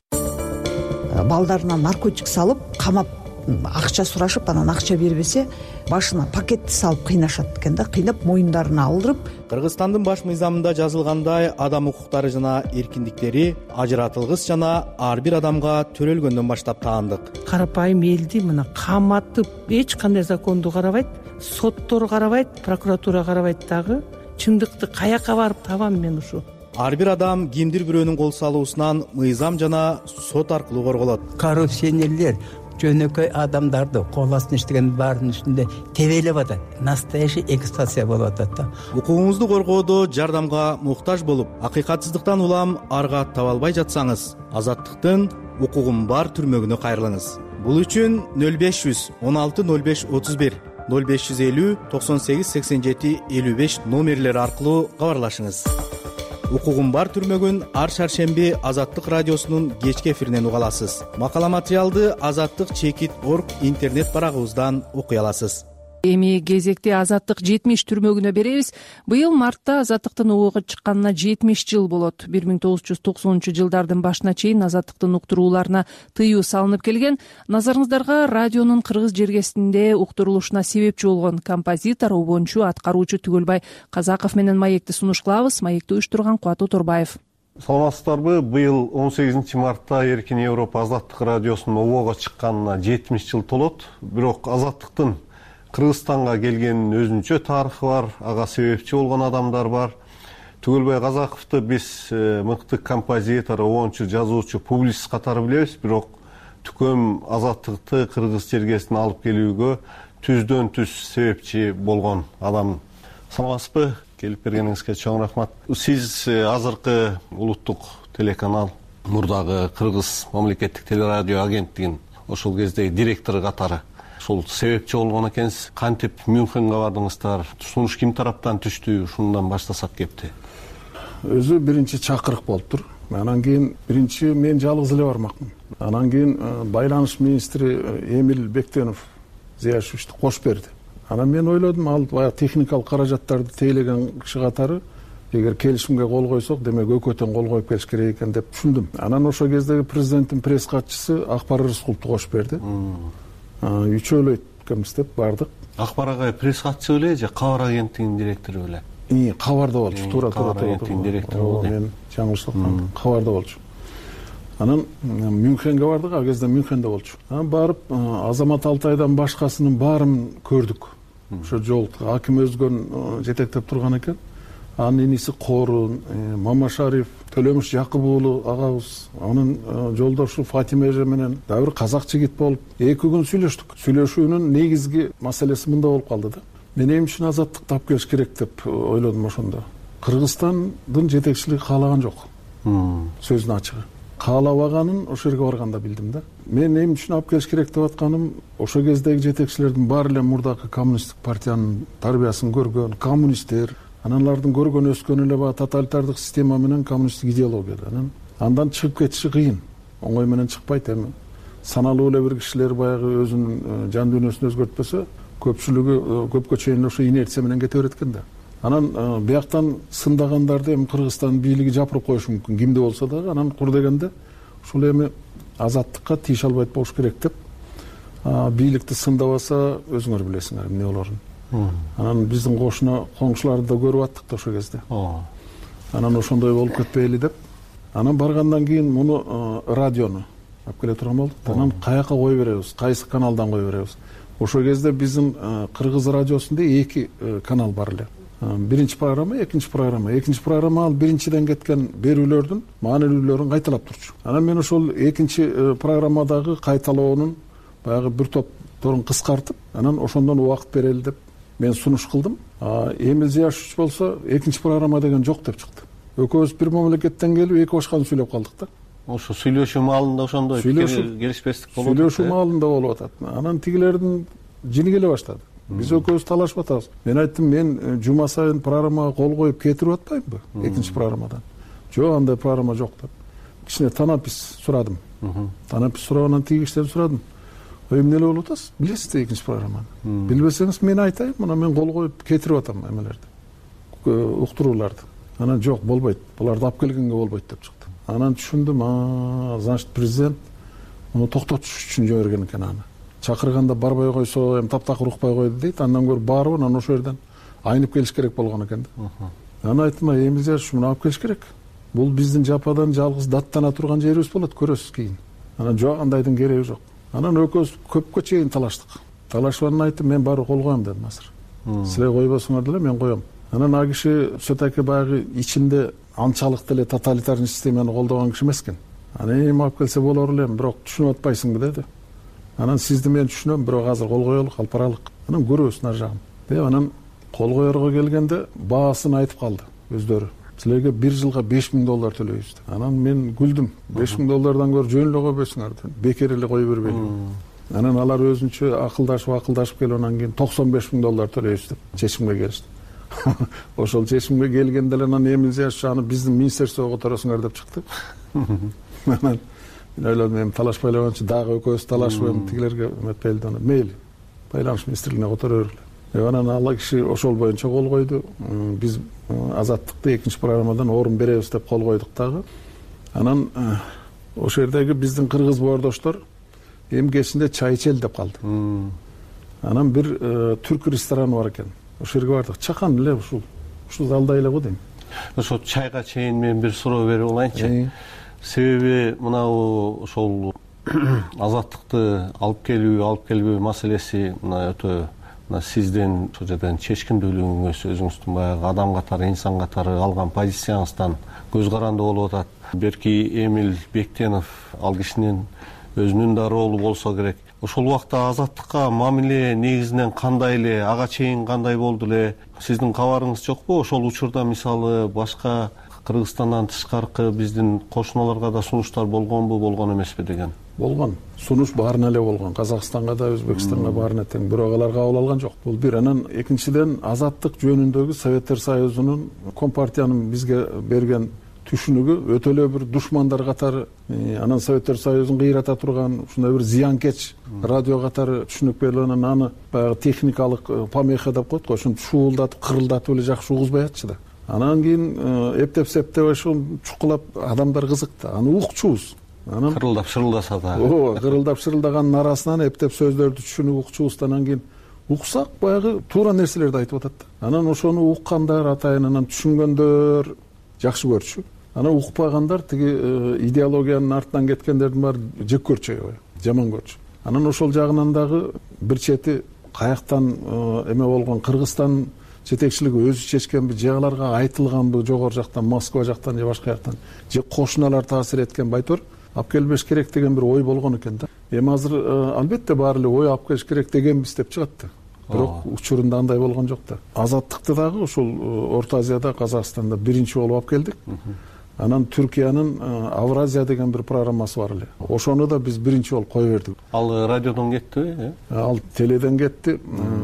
Балдарына наркотик салып, камап, акча сурашып, анан акча бербесе, башына пакетти салып кыйнашат экен да, кыйнап моюндарына алдырып. Кыргызстандын баш мыйзамында жазылгандай, адам укуктары жана эркиндиктери ажыратылгыс жана ар бир адамга төрөлгөндөн баштап таандык. Карапайым элди мына каматып, эч кандай законду карабайт, соттор карабайт, прокуратура карабайт дагы. Чындыкты каяка барып табам мен ушу? Ар бир адам кимдир бирөөнүн кол салуусунан мыйзам жана сот аркылуу корголот. Коррупционерлер жөнөкөй адамдарды кол астына иштеген баарынын үстүндө тебелеп атат. Настоящий эксплуатация болуп атат да. Укугуңузду коргоодо жардамга муктаж болуп, акыйкатсыздыктан улам арга таба албай жатсаңыз, Азаттыктын укугум бар түрмөгүнө кайрылыңыз. Бул үчүн нөл беш жүз он алты нөл беш отуз бир нөл беш жүз элүү токсон сегиз сексен жети элүү беш номерлери аркылуу кабарлашыңыз. Укугум бар түрмөгүн ар шаршемби Азаттык радиосунун кечки эфиринен уга аласыз. Макала материалды Азаттык чекит точка орг интернет барагыбыздан окуй аласыз. Эми кезекте Азаттык жетимиш түрмөгүнө беребиз. Быйыл мартта Азаттыктын угуга чыкканына жетимиш жыл болот. бир миң тогуз жүз токсонунчу жылдардын башына чейин Азаттыктын уктурууларына тыюу салынып келген. Назарыңыздарга радионун кыргыз жергесинде уктурулушуна себепчи болгон композитор, обончу, аткаруучу Түгөлбай Казаков менен маекти сунуш кылабыз. Маекти уюштурган Кубат Оторбаев. Саламатсыздарбы? Быйыл он сегизинчи мартта Эркин Европа Азаттык радиосунун угуга чыкканына жетимиш жыл толот. Бирок Азаттыктын Кыргызстанга келгенин өзүнчө тарыхы бар, ага себепчи болгон адамдар бар. Түгөлбай Казаковду биз мыкты композитор, обончу, жазуучу, публицист катары билебиз, бирок түкөм Азаттыкты кыргыз жергесине алып келүүгө түздөн түз себепчи болгон адам. Саламатсызбы? Келип бергениңизге чоң рахмат. Сиз азыркы улуттук телеканал, мурдагы Кыргыз мамлекеттик телерадио агенттигинин ошол кездеги директору катары ошол себепчи болгон экенсиз. Кантип Мюнхенге бардыңыздар? Сунуш ким тараптан түштү? Ушундан баштасак кепти. Өзү биринчи чакырык болуптур. Анан кийин биринчи мен жалгыз эле бармакмын. Анан кийин байланыш министри Эмиль Бектенов Зияшевичти кош берди. Анан мен ойлодум, ал баягы техникалык каражаттарды тейлеген киши катары эгер келишимге кол койсок, демек өкөтөн кол коюп келиш керек экен деп түшүндүм. Анан ошол кездеги президенттин пресс катчысы Акбар Рыскуловду кош берди. Үчөөлөй экенбиз деп бардык. Акбар агай пресс катчысы беле же кабар агенттигинин директору беле? И, кабарда болчу. Туура, туура, туура. Агенттигинин директору. Мен жаңылышып кабарда болчу. Анан Мюнхенге бардык, ал кезде Мюнхенде болчу. Анан барып Азамат Алтайдан башкасынын баарын көрдүк. Ошо жол аким өзгөн жетектеп турган экен. Анын иниси Корун, Мамашариф, Төлөмүш Жакып уулу агабыз, анын жолдошу Фатима эже менен дагы бир казак жигит болуп, эки күн сүйлөштүк. Сүйлөшүүнүн негизги маселеси мында болуп калды да. Мен эми үчүн азаттык тап келиш керек деп ойлодум ошондо. Кыргызстандын жетекчилиги каалаган жок. Сөздүн ачыгы. Каалабаганын ошол жерге барганда билдим да. Мен эми үчүн алып келиш керек деп атканым, ошол кездеги жетекчилердин баары эле мурдагы коммунисттик партиянын тарбиясын көргөн коммунисттер, аналардын көргөн өскөнү эле баягы тоталитардык система менен коммунисттик идеология. Анан андан чыгып кетиши кыйын. Оңой менен чыкпайт эми. Саналуу эле бир кишилер баягы өзүнүн жан дүйнөсүн өзгөртпөсө, көпчүлүгү көпкө чейин ошо инерция менен кете берет экен да. Анан бияктан сындагандарды эми Кыргызстан бийлиги жапырып коюшу мүмкүн, кимде болсо дагы. Анан кур дегенде ушул эми азаттыкка тийише албайт болуш керек деп, бийликти сындабаса өзүңөр билесиңер эмне болорун. Анан биздин кошуна коңшуларды да көрүп аттык да ошол кезде. Анан ошондой болуп кетпейли деп анан баргандан кийин муну радиону алып келе турган болдук. Анан каяка кое беребиз, кайсы каналдан кое беребиз. Ошол кезде биздин кыргыз радиосунда эки канал бар эле. Биринчи программа, экинчи программа. Экинчи программа ал биринчиден кеткен берүүлөрдүн маанилүүлөрүн кайталап турчу. Анан мен ошол экинчи программадагы кайталоонун баягы бир топторун кыскартып, анан ошондон убакыт берели деп мен сунуш кылдым. Эмил Зияшевич болсо экинчи программа деген жок деп чыкты. Экөөбүз бир мамлекеттен келип эки башканы сүйлөп калдык да. Ошо сүйлөшүү маалында ошондой келишпестик болуп атат. Сүйлөшүү маалында болуп атат. Анан тигилердин жини келе баштады. Биз экөөбүз талашып атабыз. Мен айттым, мен жума сайын программага кол коюп кетирип атпаймынбы экинчи программадан? Жок, андай программа жок деп. Кичине танапис сурадым. Танапис сурагандан тиги кишиден сурадым. Ой, эмне эле болуп атасыз? Билесиз да экинчи программаны? Билбесеңиз мен айтайын, мына мен кол коюп кетирип атам эмелерди. Уктурууларды. Анан жок, болбойт. Буларды алып келгенге болбойт деп чыкты. Анан түшүндүм, а, значит, президент муну токтотуш үчүн жиберген экен аны. Чакырганда барбай койсо, эми таптакыр укпай койду дейт. Андан көрүп барып, анан ошол жерден айнып келиш керек болгон экен да. Анан айттым, Эмил Зияшевич, муну алып келиш керек. Бул биздин жападан жалгыз даттана турган жерибиз болот, көрөсүз кийин. Анан жок, андайдын кереги жок. Анан экөөбүз көпкө чейин талаштык. Талашып анан айттым, мен баары кол коем дедим азыр. Силер койбосуңар деле, мен коем. Анан а киши все-таки баягы ичинде анчалык деле тоталитарный системаны колдогон киши эмес экен. Анан эми алып келсе болор элем, бирок түшүнүп атпайсыңбы деди. Анан сизди мен түшүнөм, бирок азыр кол коелук, алпаралык. Анан көрөбүз нар жагын. Деп анан кол коерго келгенде баасын айтып калды өздөрү. Силерге бир жылга беш миң доллар төлөйбүз деп. Анан мен күлдүм. беш миң доллардан көрө жөн эле койбойсуңар деп. Бекер эле кое бербейли. Анан алар өзүнчө акылдашып акылдашып келип анан кийин токсон беш миң доллар төлөйбүз деп чечимге келишти. Ошол чечимге келгенде эле анан Эмил Зияшевич аны биздин министерствого которосуңар деп чыкты. Анан мен ойлодум, эми талашпай эле койгончу дагы экөөбүз талашып эми тигилерге эметпейли деп. Мейли. Байланыш министрлигине которо бергиле. Анан ал киши ошол боюнча кол койду. Биз Азаттыкты экинчи программадан орун беребиз деп кол койдук дагы. Анан ошол жердеги биздин кыргыз боордоштор эми кечинде чай ичели деп калды. Анан бир түрк рестораны бар экен. Ошол жерге бардык. Чакан эле ушул ушул залда эле го дейм. Ошо чайга чейин мен бир суроо берип алайынчы. Себеби мынау ошол азаттыкты алып келүү, алып келбөө маселеси мына өтө мына сиздин ошол жерден чечкиндүүлүгүңүз, өзүңүздүн баягы адам катары, инсан катары алган позицияңыздан көз каранды болуп атат. Берки Эмил Бектенов ал кишинин өзүнүн да ролу болсо керек. Ошол убакта азаттыкка мамиле негизинен кандай эле, ага чейин кандай болду эле? Сиздин кабарыңыз жокпу? Ошол учурда мисалы башка Кыргызстандан тышкаркы биздин кошуналарга да сунуштар болгонбу, болгон эмеспи деген? Болгон. Сунуш баарына эле болгон. Казакстанга да, Өзбекстанга баарына тең. Бирок алар кабыл алган жок. Бул бир. Анан экинчиден азаттык жөнүндөгү Советтер Союзунун Компартиянын бизге берген түшүнүгү өтө эле бир душмандар катары, анан Советтер Союзун кыйрата турган ушундай бир зыянкеч радио катары түшүнүк берилип, анан аны баягы техникалык помеха деп коет го, ошону шуулдатып, кырылдатып эле жакшы угузбай атчы да. Анан кийин эптеп септеп ошо чукулап адамдар кызыкты. Аны укчубуз. Анан кырылдап шырылдаса да. Ооба, кырылдап шырылдаганын арасынан эптеп сөздөрдү түшүнүп укчубуз. Анан кийин уксак баягы туура нерселерди айтып атат да. Анан ошону уккандар атайын, анан түшүнгөндөр жакшы көрчү. Анан укпагандар тиги идеологиянын артынан кеткендердин баары жек көрчү, жаман көрчү. Анан ошол жагынан дагы бир чети каяктан эме болгон, Кыргызстан жетекчилиги өзү чечкенби, же аларга айтылганбы, жогору жактан, Москва жактан же башка жактан, же кошуналар таасир эткен, байтор алып келбеш керек деген бир ой болгон экен да. Эми азыр албетте баары эле ой алып келиш керек дегенбиз деп чыгат да. Бирок учурунда андай болгон жок да. Азаттыкты дагы ушул Орто Азияда, Казакстанда биринчи болуп алып келдик. Анан Түркиянын Авразия деген бир программасы бар эле. Ошону да биз биринчи болуп кое бердик. Ал радиодон кеттиби? Ал теледен кетти.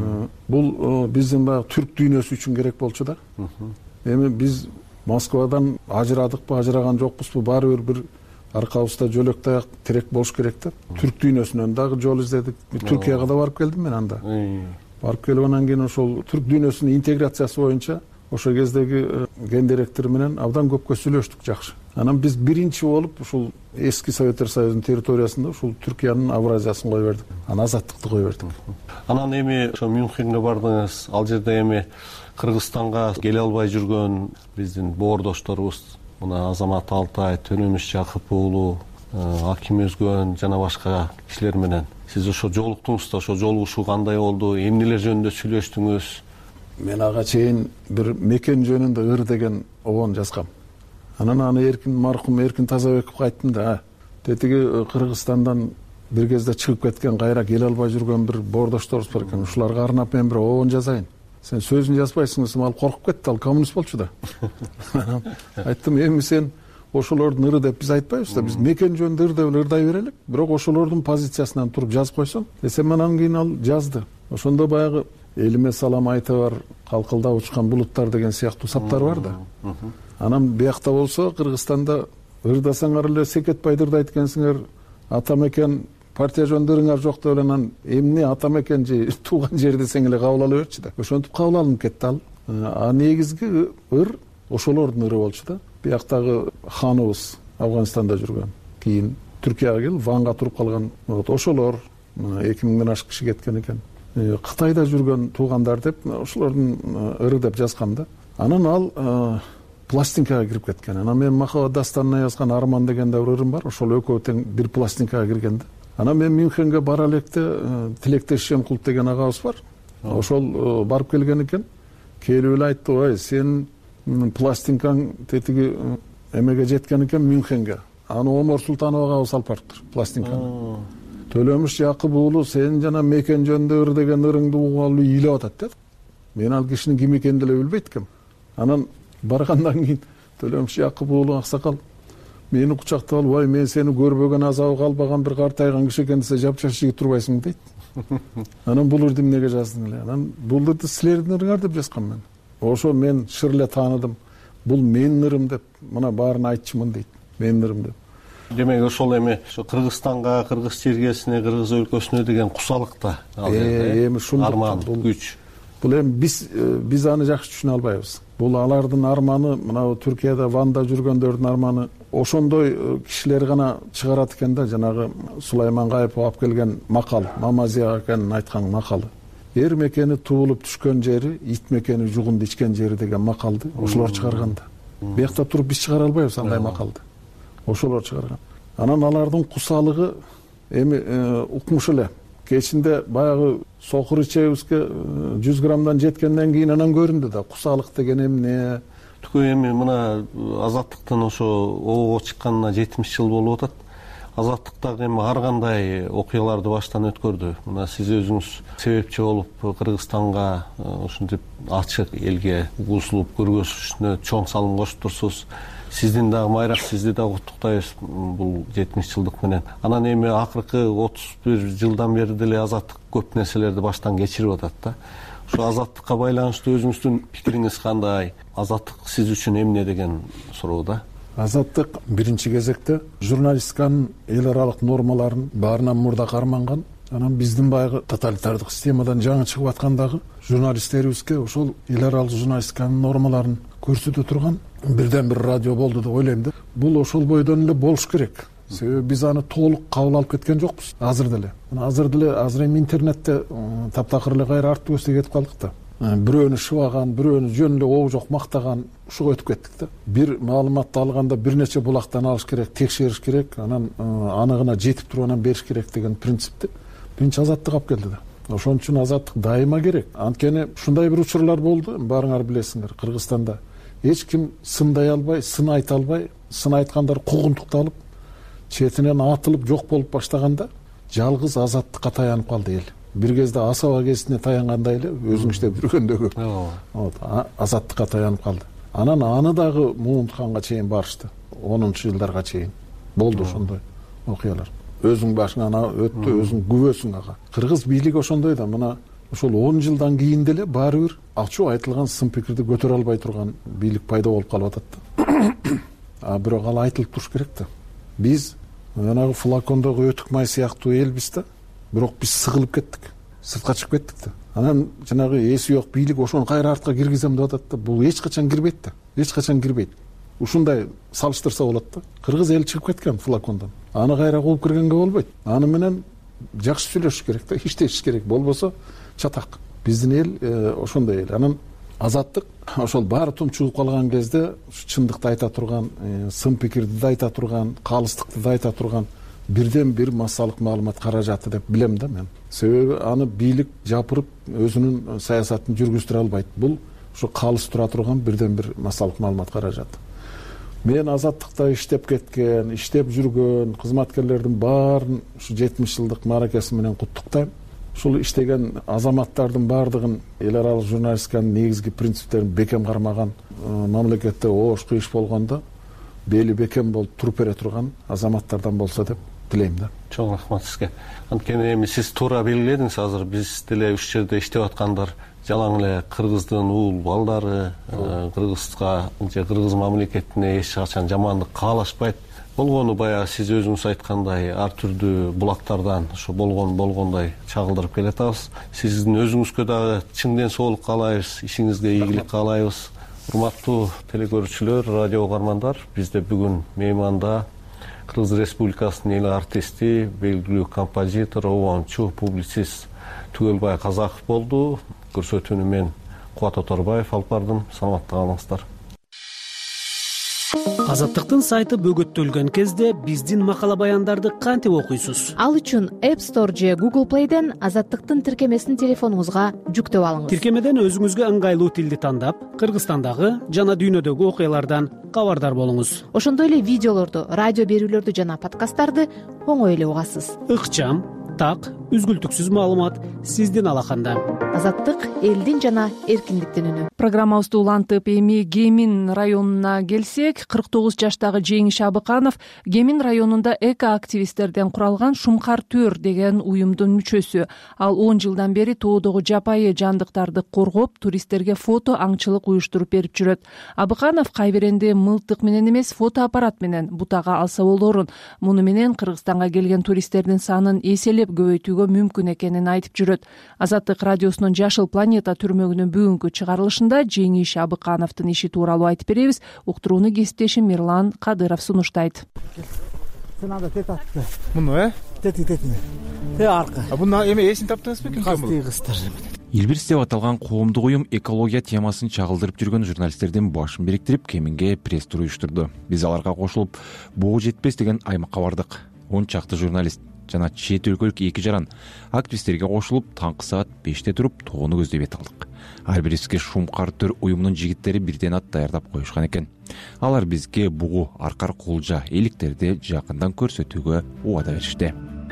Бул биздин баягы түрк дүйнөсү үчүн керек болчу да. Эми биз Москвадан ажырадыкпы, ажыраган жокпузбу, баары бир бир аркабызда жөлөк таяк тирек болуш керек деп. Түрк дүйнөсүнөн дагы жол издедик. Түркияга да барып келдим мен анда. Барып келип анан кийин ошол түрк дүйнөсүнүн интеграциясы боюнча ошол кездеги ген директор менен абдан көпкө сүйлөштүк жакшы. Анан биз биринчи болуп ушул эски Советтер Союзунун территориясында ушул Түркиянын Авразиясын кое бердик. Анан азаттыкты кое бердик. Анан эми ошо Мюнхенге бардыңыз. Ал жерде эми Кыргызстанга келе албай жүргөн биздин боордошторубуз мына Азамат Алтай, Төнөмүш Жакып уулу, Аким Өзгөн жана башка кишилер менен сиз ошо жолуктуңуз да, ошо жолугушуу кандай болду, эмнелер жөнүндө сүйлөштүңүз? Мен ага чейин бир мекен жөнүндө ыр деген обон жазгам. Анан аны Эркин маркум Эркин Тазабековго айттым да, тетиги Кыргызстандан бир кезде чыгып кеткен, кайра келе албай жүргөн бир боордошторубуз бар экен. Ушуларга арнап мен бир обон жазайын. Сен сөзүн жазбайсың десем, ал коркуп кетти, ал коммунист болчу да. Айттым, эми сен ошолордун ыры деп биз айтпайбыз да, биз мекен жөнүндө ыр деп ырдай берелик, бирок ошолордун позициясынан туруп жазып койсоң десем, анан кийин ал жазды. Ошондо баягы элиме салам айта бар, калкылдап учкан булуттар деген сыяктуу саптар бар да. Анан биякта болсо Кыргызстанда ырдасаңар эле Секетбайды ырдайт экенсиңер, ата мекен партия жөнүндө ырыңар жок деп эле, анан эмне ата мекен же тууган жер десең эле кабыл ала берчи да. Ошентип кабыл алынып кетти ал. А негизги ыр ошолордун ыры болчу да. Бияктагы ханыбыз Афганистанда жүргөн, кийин Түркияга келип Ванга туруп калган, ошолор эки миңден ашык киши кеткен экен. Кытайда жүргөн туугандар деп ошолордун ыры деп жазгам да. Анан ал пластинкага кирип кеткен. Анан мен Махабат дастанына жазган Арман деген да бир ырым бар, ошол экөө тең бир пластинкага кирген да. Анан мен Мюнхенге бара электе Тилектеш Шемкулт деген агабыз бар. Ошол барып келген экен. Келип эле айтты, ой, сен пластинкаң тетиги эмеге жеткен экен Мюнхенге. Аны Омар Султанов агабыз алып барыптыр, пластинканы. Төлөмүш Жакып уулу, сен жана мекен жөнүндө ыр деген ырыңды угалы ыйлап атат деп. Мен ал кишинин ким экенин деле билбейт экем. Анан баргандан кийин Төлөмүш Жакып уулу аксакал мени кучактап алып, ой, мен сени көрбөгөн, азабы калбаган бир картайган киши экен десе, жапжаш жигит турбайсың дейт. Анан бул ырды эмнеге жаздың эле? Анан бул ырды силердин ырыңар деп жазгам мен. Ошо мен шыр эле тааныдым. Бул менин ырым деп, мына баарын айтчумун дейт. Менин ырым деп. Демек ошол эми ошо Кыргызстанга, кыргыз чергесине, кыргыз өлкөсүнө деген кусалык да. Эми ушундук арман, күч. Бул эми биз биз аны жакшы түшүнө албайбыз. Бул алардын арманы, мына Түркияда Ванда жүргөндөрдүн арманы. Ошондой кишилер гана чыгарат экен да, жанагы Сулайман Кайыпов алып келген макал, Мамазия экенин айткан макалы. Эр мекени туулуп түшкөн жери, ит мекени жугунду ичкен жери деген макалды ошолор чыгарган да. Биякта туруп биз чыгара албайбыз андай макалды. Ошолор чыгарган. Анан алардын кусалыгы эми укмуш эле. Кечинде баягы сокур ичебизге жүз граммдан жеткенден кийин анан көрүндү да, кусалык деген эмне. Түкө эми мына Азаттыктын ошо обого чыкканына жетимиш жыл болуп атат. Азаттыктагы эми ар кандай окуяларды баштан өткөрдү. Мына сиз өзүңүз себепчи болуп Кыргызстанга ушинтип ачык элге угулуп көргөзүшүнө чоң салым коштурсуз. Сиздин дагы майрак, сизди дагы куттуктайбыз бул жетимиш жылдык менен. Анан эми акыркы отуз бир жылдан бери деле Азаттык көп нерселерди баштан кечирип атат да. Ошо азаттыкка байланыштуу өзүңүздүн пикириңиз кандай? Азаттык сиз үчүн эмне деген суроо да. Азаттык биринчи кезекте журналистиканын эл аралык нормаларын баарынан мурда карманган. Анан биздин баягы тоталитардык системадан жаңы чыгып аткандагы журналисттерибизге ошол эл аралык журналистиканын нормаларын көрсөтө турган бирден бир радио болду деп ойлойм да. Бул ошол бойдон эле болуш керек. Себеби биз аны толук кабыл алып кеткен жокпуз азыр деле. Азыр деле азыр эми интернетте таптакыр эле кайра артты көздөй кетип калдык да. Бирөөнү шыбаган, бирөөнү жөн эле оо жок мактаган, ушуга өтүп кеттик да. Бир маалыматты алганда бир нече булактан алыш керек, текшериш керек, анан аныгына жетип туруп анан бериш керек деген принципти биринчи Азаттык алып келди да. Ошон үчүн Азаттык дайыма керек. Анткени ушундай бир учурлар болду, баарыңар билесиңер, Кыргызстанда эч ким сындай албай, сын айта албай, сын айткандар куугунтукталып, четинен атылып жок болуп баштаганда жалгыз Азаттыкка таянып калды эл. Бир кезде Асаба кезине таянгандай эле өзүң иштеп жүргөндөгү. Вот, Азаттыкка таянып калды. Анан аны дагы муунтканга чейин барышты. онунчу жылдарга чейин болду ошондой окуялар. Өзүң башыңан өттү, өзүң күбөсүң ага. Кыргыз бийлиги ошондой да, мына ошол он жылдан кийин деле баары бир ачуу айтылган сын пикирди көтөрө албай турган бийлик пайда болуп калып атат да. А бирок ал айтылып туруш керек да. Биз жанагы флакондогу өтүк май сыяктуу элбиз да. Бирок биз сыгылып кеттик. Сыртка чыгып кеттик да. Анан жанагы эси жок бийлик ошону кайра артка киргизем деп атат да. Бул эч качан кирбейт да. Эч качан кирбейт. Ушундай салыштырса болот да. Кыргыз эл чыгып кеткен флакондон. Аны кайра кууп киргенге болбойт. Аны менен жакшы сүйлөшүш керек да, иштешиш керек. Болбосо чатак. Биздин эл ошондой эл. Анан азаттык ошол баары тумчугуп калган кезде чындыкты айта турган, сын пикирди да айта турган, калыстыкты да айта турган бирден бир массалык маалымат каражаты деп билем да мен. Себеби аны бийлик жапырып өзүнүн саясатын жүргүздүрө албайт. Бул ушу калыс тура турган бирден бир массалык маалымат каражаты. Мен азаттыкта иштеп кеткен, иштеп жүргөн кызматкерлердин баарын ушу жетимиш жылдык мааракеси менен куттуктайм. Ушул иштеген азаматтардын баардыгын эл аралык журналистиканын негизги принциптерин бекем кармаган, мамлекетте оошку иш болгондо бели бекем болуп туруп бере турган азаматтардан болсо деп тилейм да. Чоң рахмат сизге. Анткени эми сиз туура белгиледиңиз, азыр биз деле ушул жерде иштеп аткандар жалаң эле кыргыздын уул балдары, кыргызга же кыргыз мамлекетине эч качан жамандык каалашпайт. Болгону баягы сиз өзүңүз айткандай ар түрдүү булактардан ошо болгон болгондой чагылдырып келатабыз. Сиздин өзүңүзгө дагы чын ден соолук каалайбыз, ишиңизге ийгилик каалайбыз. Урматтуу телекөрүүчүлөр, радио угармандар, бизде бүгүн мейманда Кыргыз Республикасынын эл артисти, белгилүү композитор, обончу, публицист Түгөлбай Казаков болду. Көрсөтүүнү мен Кубат Оторбаев алып бардым. Саламатта калыңыздар. Азаттыктын сайты бөгөттөлгөн кезде биздин макала баяндарды кантип окуйсуз? Ал үчүн App Store же Google Play'ден Азаттыктын тиркемесин телефонуңузга жүктөп алыңыз. Тиркемеден өзүңүзгө ыңгайлуу тилди тандап, Кыргызстандагы жана дүйнөдөгү окуялардан кабардар болуңуз. Ошондой эле видеолорду, радио берүүлөрдү жана подкасттарды оңой эле угасыз. Ыкчам, так, үзгүлтүксүз маалымат сиздин алаканда. Азаттык элдин жана эркиндиктин үнү. Программабызды улантып эми Кемин районуна келсек, кырк тогуз жаштагы Жеңиш Абыканов Кемин районунда эко-активисттерден куралган Шумкар төр деген уюмдун мүчөсү. Ал он жылдан бери тоодогу жапайы жандыктарды коргоп, туристтерге фото аңчылык уюштуруп берип жүрөт. Абыканов кайбиренди мылтык менен эмес, фотоаппарат менен бутага алса болорун. Муну менен Кыргызстанга келген туристтердин санын эселеп көбөйтүүгө мүмкүн экенин айтып жүрөт. Азаттык радиосунун Жашыл планета түрмөгүнүн бүгүнкү чыгарылышында Жеңиш Абыкановдун иши тууралуу айтып беребиз. Уктурууну кесиптешим Мирлан Кадыров сунуштайт. Муну э? Тети тети. Те арка. А буну эме эсин таптыңыз бекен? Касты кыздар. Илбирс деп аталган коомдук уюм экология темасын чагылдырып жүргөн журналисттердин башын бириктирип Кеминге пресс-тур уюштурду. Биз аларга кошулуп боо жетпес деген аймакка бардык. он чакты журналист жана чет өлкөлүк эки жаран активисттерге кошулуп таңкы саат беште туруп тоону көздөй бет алдык. Ар бирибизге Шумкар төр уюмунун жигиттери бирден ат даярдап коюшкан экен. Алар бизге бугу, аркар, кулжа, эликтерди жакындан көрсөтүүгө убада беришти.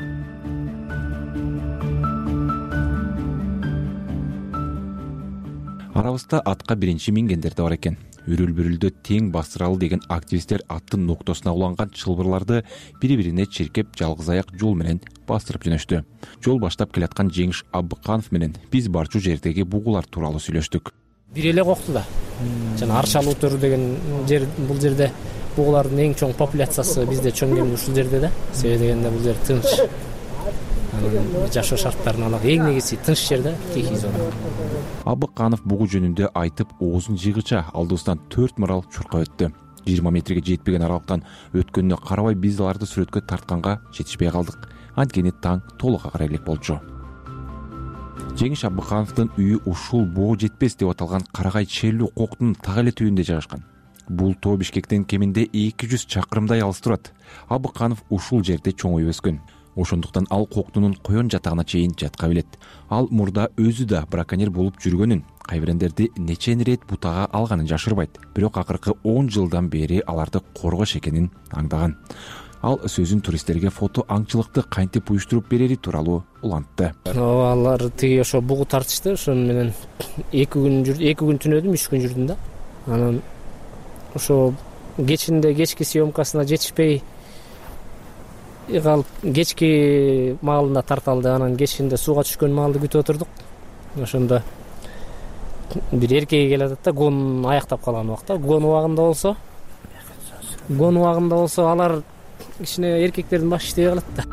Арабызда атка биринчи мингендер да бар экен. Үрүл-бүрүлдө тең бастыралы деген активисттер аттын ноктосуна уланган чылбырларды бири-бирине чиркеп жалгыз аяк жол менен бастырып жөнөштү. Жол баштап келаткан Жеңиш Абыканов менен биз барчу жердеги бугулар тууралуу сүйлөштүк. Бир эле кокту да. Жана Арчалуу төр деген жер, бул жерде бугулардын эң чоң популяциясы бизде чоң кемде ушул жерде да. Себеби дегенде бул жер тынч. Жашоо шарттарынын алак эң негизи тынч жер да, тихий зона. Абыканов бугу жөнүндө айтып оозун жыгыча алдыбыздан төрт мурал чуркап өттү. жыйырма метрге жетпеген аралыктан өткөнүнө карабай биз аларды сүрөткө тартканга жетишпей калдык. Анткени таң толук агара элек болчу. Жеңиш Абыкановдун үйү ушул боо жетпес деп аталган Карагай Челүү коктунун так эле түбүндө жайгашкан. Бул тоо Бишкектен кеминде эки жүз чакырымдай алыс турат. Абыканов ушул жерде чоңоюп өскөн. Ошондуктан ал коктунун коен жатагына чейин жатка билет. Ал мурда өзү да браконьер болуп жүргөнүн, кайбирендерди нечен ирет бутага алганын жашырбайт. Бирок акыркы он жылдан бери аларды коргош экенин аңдаган. Ал сөзүн туристтерге фото аңчылыкты кантип уюштуруп берери тууралуу улантты. Алар тиги ошо бугу тартышты, ошону менен эки күн жүрдүм, эки күн түнөдүм, үч күн жүрдүм да. Анан ошо кечинде кечки съемкасына жетишпей калып, кечки маалында тарталды. Анан кечинде сууга түшкөн маалды күтүп отурдук. Ошондо бир эркеги келатат да, гон аяктап калган убакта. Гон убагында болсо, гон убагында болсо алар кичине эркектердин башы иштебей калат да.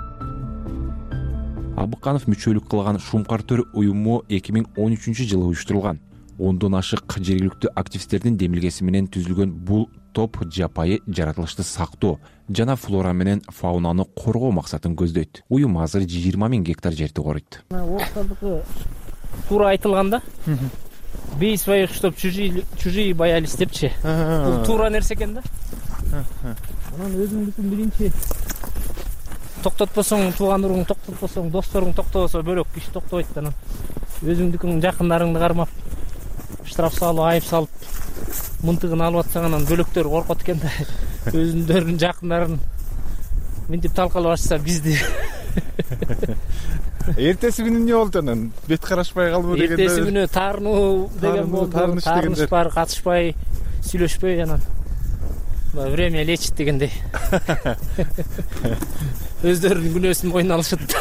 Абыканов мүчөлүк кылган Шумкар төр уюму эки миң он үчүнчү жылы уюштурулган. Ондон ашык жергиликтүү активисттердин демилгеси менен түзүлгөн бул топ жапайы жаратылышты сактоо жана флора менен фаунаны коргоо максатын көздөйт. Уюм азыр жыйырма миң гектар жерди коройт. Октодуку туура айтылган да. бей своих чтоб чужие боялись депчи. Бул туура нерсе экен да. Анан өзүңдүкүн биринчи токтотпосоң, тууган уруң токтотпосоң, досторуң токтобосо бөлөк киши токтобойт да. Анан өзүңдүкүн жакындарыңды кармап штраф салып, айып салып, мынтыгын алып атсаң анан бөлөктөр коркот экен да. Өзүндөрүнүн жакындарын мынтип талкалап атышса бизди. Эртеси күнү эмне болду анан? Бет карашпай калбы деген. Эртеси күнү таарынуу деген болду. Таарыныш бар, катышпай, сүйлөшпөй анан время лечит дегендей. Өздөрүнүн күнөөсүн мойнуна алышат.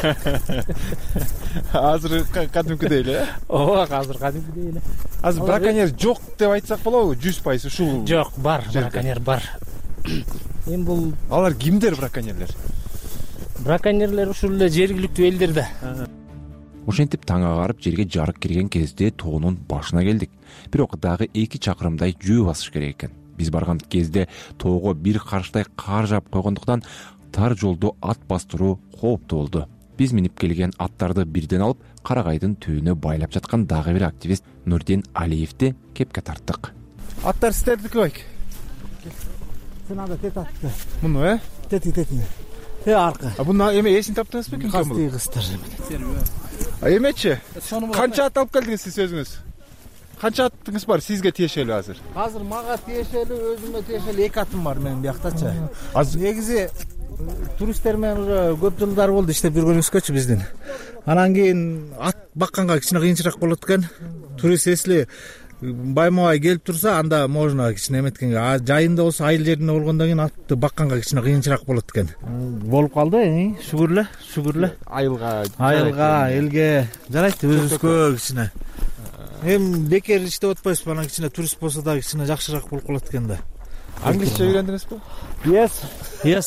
Азыр кадимкидей эле? Ооба, азыр кадимкидей эле. Азыр браконьер жок деп айтсак болобу? жүз пайыз ушул. Жок, бар, браконьер бар. Эми бул алар кимдер браконьерлер? Браконьерлер ушул эле жергиликтүү элдерде. Ошентип таң агарып жерге жарык кирген кезде тоонун башына келдик. Бирок дагы эки чакырымдай жөө басыш керек экен. Биз барган кезде тоого бир карыштай кар жаап койгондуктан тар жолду ат бастыруу кооптуу болду. Биз минип келген аттарды бирден алып, Карагайдын түбүнө байлап жаткан дагы бир активист Нурден Алиевди кепке тарттык. Аттар сиздердики байк? Сен анда тет атты. Муну э? Тети тетине. Те арка. А буну эме эсин таптыңыз бекен? Касты кыздар. А эмечи? Канча ат алып келдиңиз сиз өзүңүз? Канча атыңыз бар сизге тиешелүү азыр? Азыр мага тиешелүү, өзүмө тиешелүү эки атым бар менин бияктачы. Азыр негизи туристтер менен уже көп жылдар болду иштеп жүргөнүбүзгөчү биздин. Анан кийин ат бакканга кичине кыйынчыраак болот экен. Турист эсли байма-бай келип турса, анда можно кичине эметкенге. А жайында болсо, айыл жеринде болгондон кийин атты бакканга кичине кыйынчыраак болот экен. Болуп калды, шүгүр эле, шүгүр эле. Айылга, айылга, элге жарайт, өзүбүзгө кичине. Эми бекер иштеп отпойсузбу, анан кичине турист болсо да кичине жакшыраак болуп калат экен да. Англисче үйрөндүңүзбү? Yes. Yes.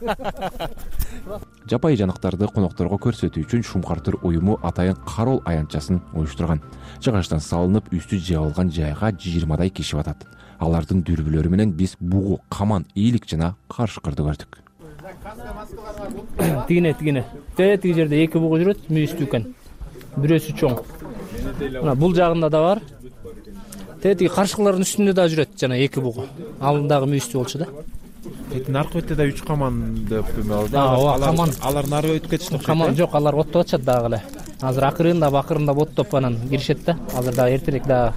Жапай жанактарды конокторго көрсөтүү үчүн Шумкартыр уюму атайын Карол аянтчасын оюштурган. Жыгачтан салынып, үстү жабылган жайга жыйырмадай киши батат. Алардын дүрбүлөрү менен биз бугу, каман, ийилик жана карышкырды көрдүк. Тигине, тигине. Тиги жерде эки бугу жүрөт, мүйүстүү экен. Бирөөсү чоң. Мына бул жагында да бар. Тетиги каршылардын үстүндө да жүрөт жана эки бугу. Ал дагы мүйүстүү болчу да. Эти наркы бетте да үч каман деп алды. Ооба, каман. Алар нары өтүп кетишти. Каман жок, алар оттоп атышат дагы эле. Азыр акырында, бакырында оттоп анан киришет да. Азыр дагы эртерээк дагы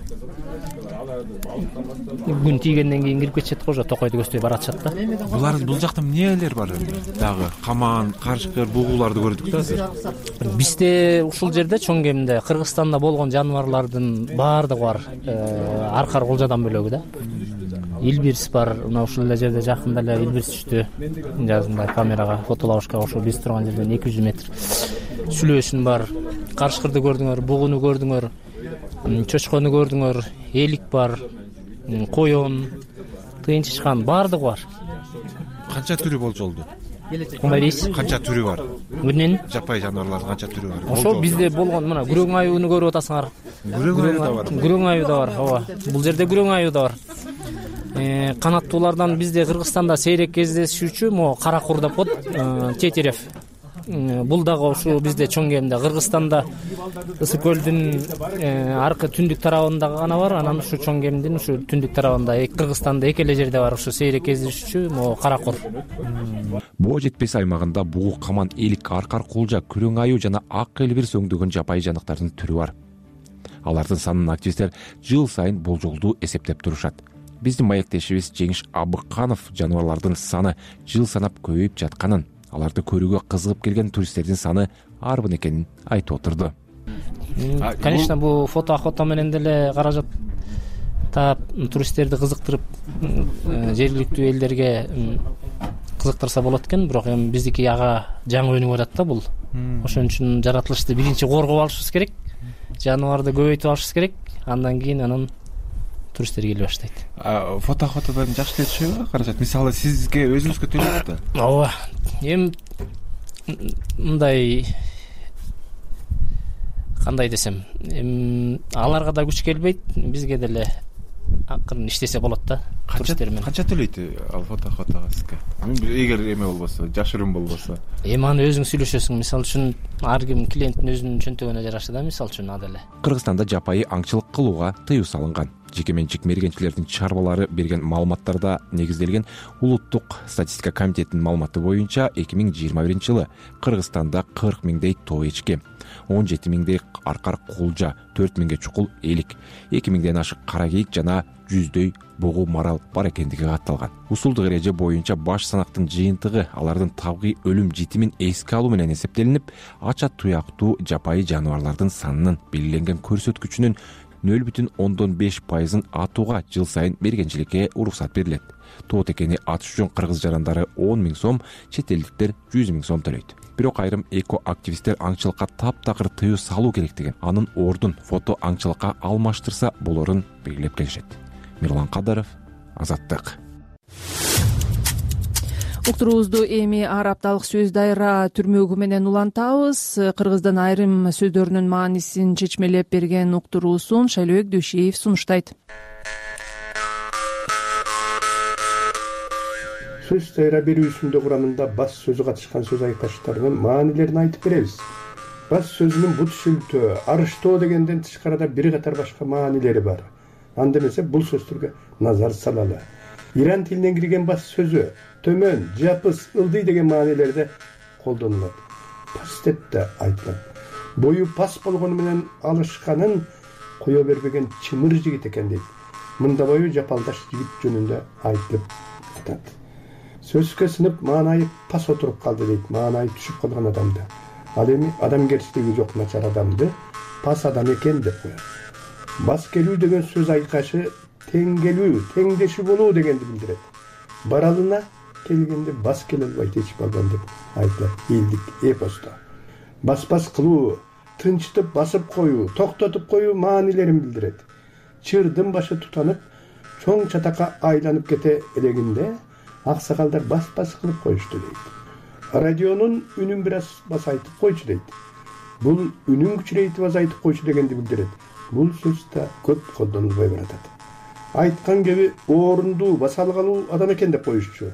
күн тийгенден кийин кирип кетишет го, уже токойду көздөй баратышат да. Булар бул жакта эмнелер бар дагы? Каман, карышкыр, бугуларды көрдүк да азыр. Бизде ушул жерде чоң кеминде Кыргызстанда болгон жаныбарлардын баардыгы бар. Аркар колжадан бөлөгү да. Илбирс бар, мына ушул эле жерде жакында эле илбирс түштү. Жазында камерага фотолабышка ошо биз турган жерден эки жүз метр. Сүлөөсүн бар, карышкырды көрдүңөр, бугуну көрдүңөр, чочкону көрдүңөр, элик бар, коён, тыйынчычкан баардыгы бар. Канча түрү болжолду? Кандай дейсиз? Канча түрү бар? Эмненин? Жапай жаныбарлардын канча түрү бар? Ошо бизде болгон мына күрөң аюуну көрүп атасыңар. Күрөң аю да бар. Күрөң аю да бар, ооба. Бул жерде күрөң аю да бар. Канаттуулардан бизде Кыргызстанда сейрек кездешүүчү могу каракур деп коет, тетерев. Бул дагы ушу бизде чоң кеминде Кыргызстанда Ысык көлдүн аркы түндүк тарабында гана бар, анан ушу чоң кеминдин ушу түндүк тарабында Кыргызстанда эки эле жерде бар ушу сейрек кездешүүчү могу каракур. Боо жетпес аймагында бугу, каман, элик, аркар кулжа, күрөң аю жана ак элбирс өңдөгөн жапай жанактардын түрү бар. Алардын санын активисттер жыл сайын болжолдуу эсептеп турушат. Биздин маектешибиз Жеңиш Абыканов жаныбарлардын саны жыл санап көбөйүп жатканын, аларды көрүүгө кызыгып келген туристтердин саны арбын экенин айтып отурду. Конечно, бул фото охота менен деле каражат таап туристтерди кызыктырып, жергиликтүү элдерге кызыктырса болот экен, бирок эми биздики ага жаңы өнүгүп атат да бул. Ошон үчүн жаратылышты биринчи коргоп алышыбыз керек, жаныбарды көбөйтүп алышыбыз керек, андан кийин анан туристтер келе баштайт. Фото охотадан жакшы түшөбү? Каражат, мисалы сизге өзүңүзгө төлөп да. Ооба. Эми мындай кандай десем, эми аларга да күч келбейт, бизге деле акырын иштесе болот да. Канча төлөйт ал фотохотого сизге? Эгер эме болбосо, жашыруун болбосо. Эми аны өзүң сүйлөшөсүң. Мисалы үчүн ар ким клиенттин өзүнүн чөнтөгүнө жараша да, мисалы үчүн ада эле. Кыргызстанда жапайы аңчылык кылууга тыюу салынган. Жеке менчик мергенчилердин чарбалары берген маалыматтарда негизделген Улуттук статистика комитетинин маалыматы боюнча эки миң жыйырма биринчи жылы Кыргызстанда кырк миңдей тоо эчке, он жети миңдей аркар кулжа, төрт миңге чукул элик, эки миңден ашык кара кейик жана жүздөй бугу марал бар экендиги катталган. Усулдук эреже боюнча баш санактын жыйынтыгы алардын табигый өлүм житимин эске алуу менен эсептелинип, ача туяктуу жапайы жаныбарлардын санынын белгиленген көрсөткүчүнүн нөл бүтүн ондон беш пайызын атууга жыл сайын мергенчиликке уруксат берилет. Тоо текени атыш үчүн кыргыз жарандары он миң сом, чет элдиктер жүз миң сом төлөйт. Бирок айрым эко активисттер аңчылыкка таптакыр тыюу салуу керектигин, анын ордун фото аңчылыкка алмаштырса болорун белгилеп келишет. Мирлан Кадыров, Азаттык. Уктуруубузду эми ар апталык сөз дайра түрмөгү менен улантабыз. Кыргыздын айрым сөздөрүнүн маанисин чечмелеп берген уктуруусун Шайлообек Дөшеев сунуштайт. Сөз дайра берүүсүндө курамында бас сөзү катышкан сөз айкаштарынын маанилерин айтып беребиз. Бас сөзүнүн бут шүлтөө, арыштоо дегенден тышкарыда бир катар башка маанилери бар. Анда эмесе бул сөздөргө назар салалы. Иран тилинен кирген бас сөзү төмөн, жапыс, ылдый деген маанилерде колдонулат. Пас деп да айтылат. Бою пас болгону менен алышканын кое бербеген чымыр жигит экен дейт. Мында бою жапалдаш жигит жөнүндө айтылып атат. Сөзгө сынып маанайы пас отуруп калды дейт, маанайы түшүп калган адамды. Ал эми адамгерчилиги жок начар адамды пас адам экен деп коет. Бас келүү деген сөз айкашы тең келүү, теңдеши болуу дегенди билдирет. Баралына келгенде бас келе албайт эч балдан деп айтылат элдик эпосто. Бас-бас кылуу, тынчтып басып коюу, токтотуп коюу маанилерин билдирет. Чырдын башы тутанып, чоң чатакка айланып кете элегинде аксакалдар бас-бас кылып коюшту дейт. Радионун үнүн бир аз басайтып койчу дейт. Бул үнүн күчүрөйтүп азайтып койчу дегенди билдирет. Бул сөз да көп колдонулбай баратат. Айткан кеби орунду баса алгалуу адам экен деп коюшчу.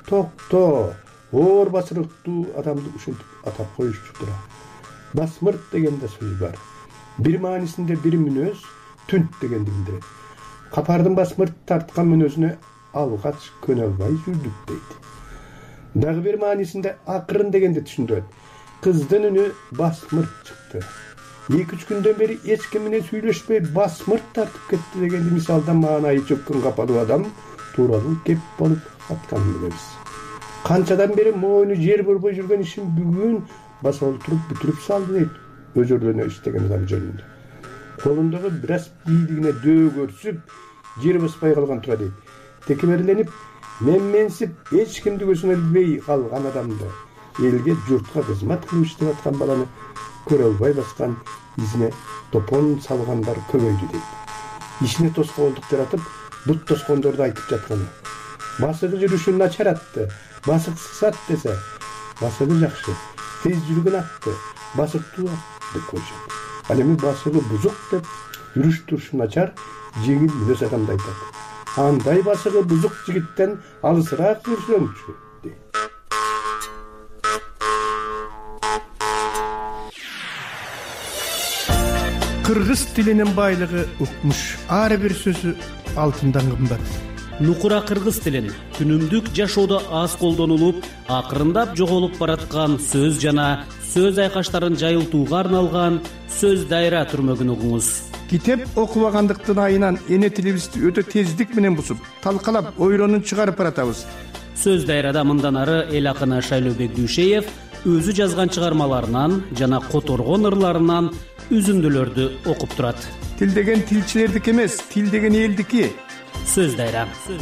Токто, оор басырыктуу адамды ушинтип атап коюшчу. Басмырт деген да сөз бар. Бир маанисинде бир мүнөз түнт дегенди билдирет. Капардын басмырт тарткан мүнөзүнө алгач көнө албай жүрдүк дейт. Дагы бир маанисинде акырын дегенди түшүндүрөт. Кыздын үнү басмырт чыкты. Эки-үч күндөн бери эч ким менен сүйлөшпөй басмырт тартып кетти дегенди мисалдан маанайы чөккөн капалуу адам тууралуу кеп болуп атканын билебиз. Канчадан бери мойну жер борбой жүргөн ишин бүгүн баса олтуруп бүтүрүп салды дейт өзүрдөнө иштеген адам жөнүндө. Колундагы бир аз бийлигине дөө көрсүп, жер баспай калган тура дейт. Текеберленип, менменсип, эч кимди көзүнө илбей калган адамды, элге, журтка кызмат кылып иштеп аткан баланы көрө албай баскан изине топон салгандар көбөйдү дейт. Ишине тоскоолдук жаратып, бут тоскондорду айтып жатканы. Басыгы жүрүшүн начар атты, басык сыксат десе, басыгы жакшы, тез жүргөн атты, басыктуу деп коюшат. Ал эми басыгы бузук деп, жүрүш турушу начар, жеңил мүнөз адамды айтат. Андай басыгы бузук жигиттен алысыраак жүрсөңчү дейт. Кыргыз тилинин байлыгы укмуш. Ар бир сөзү алтындан кымбат. Нукура кыргыз тилин күнүмдүк жашоодо аз колдонулуп, акырындап жоголуп бараткан сөз жана сөз айкаштарын жайылтууга арналган сөз дайра түрмөгүн угуңуз. Китеп окубагандыктын айынан эне тилибизди өтө тездик менен бусуп, талкалап, ойлонуп чыгарып баратабыз. Сөз дайрада мындан ары эл акыны Шайлообек Дүйшеев өзү жазган чыгармаларынан жана которгон ырларынан үзүндүлөрдү окуп турат. Тил деген тилчилердики эмес, тил деген элдики. Сөз дайра.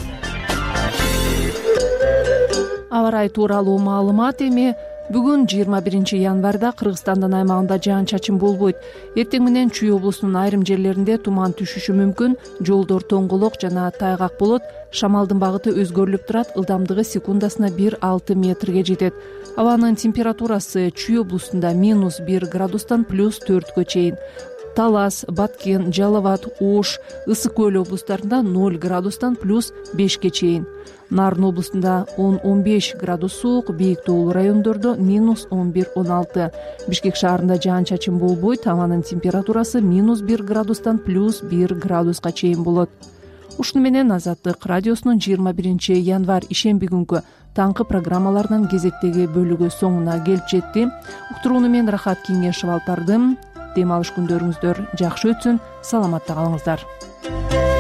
Аба ырайы тууралуу маалымат эми. Бүгүн жыйырма биринчи январда Кыргызстандын аймагында жаан-чачын болбойт. Эртең менен Чүй облусунун айрым жерлеринде туман түшүшү мүмкүн, жолдор тоңголок жана тайгак болот. Шамалдын багыты өзгөрүлүп турат, ылдамдыгы секундасына бир алты метрге жетет. Абанын температурасы Чүй облусунда минус бир градустан плюс төрткө чейин. Талас, Баткен, Жалал абад, Ош, Ысык көл облустарында ноль градустан плюс бешке чейин. Нарын облустунда он он беш градус суук, бийик тоолуу райондордо минус он бир он алты. Бишкек шаарында жаан чачын болбойт, абанын температурасы минус бир градустан плюс бир градуска чейин болот. Ушуну менен Азаттык радиосунун жыйырма биринчи январь ишемби күнкү таңкы программаларынын кезектеги бөлүгү соңуна келип жетти. Уктурууну мен Рахат Кеңешев алып бардым. Дем алыш күндөрүңүздөр жакшы өтсүн, саламатта калыңыздар.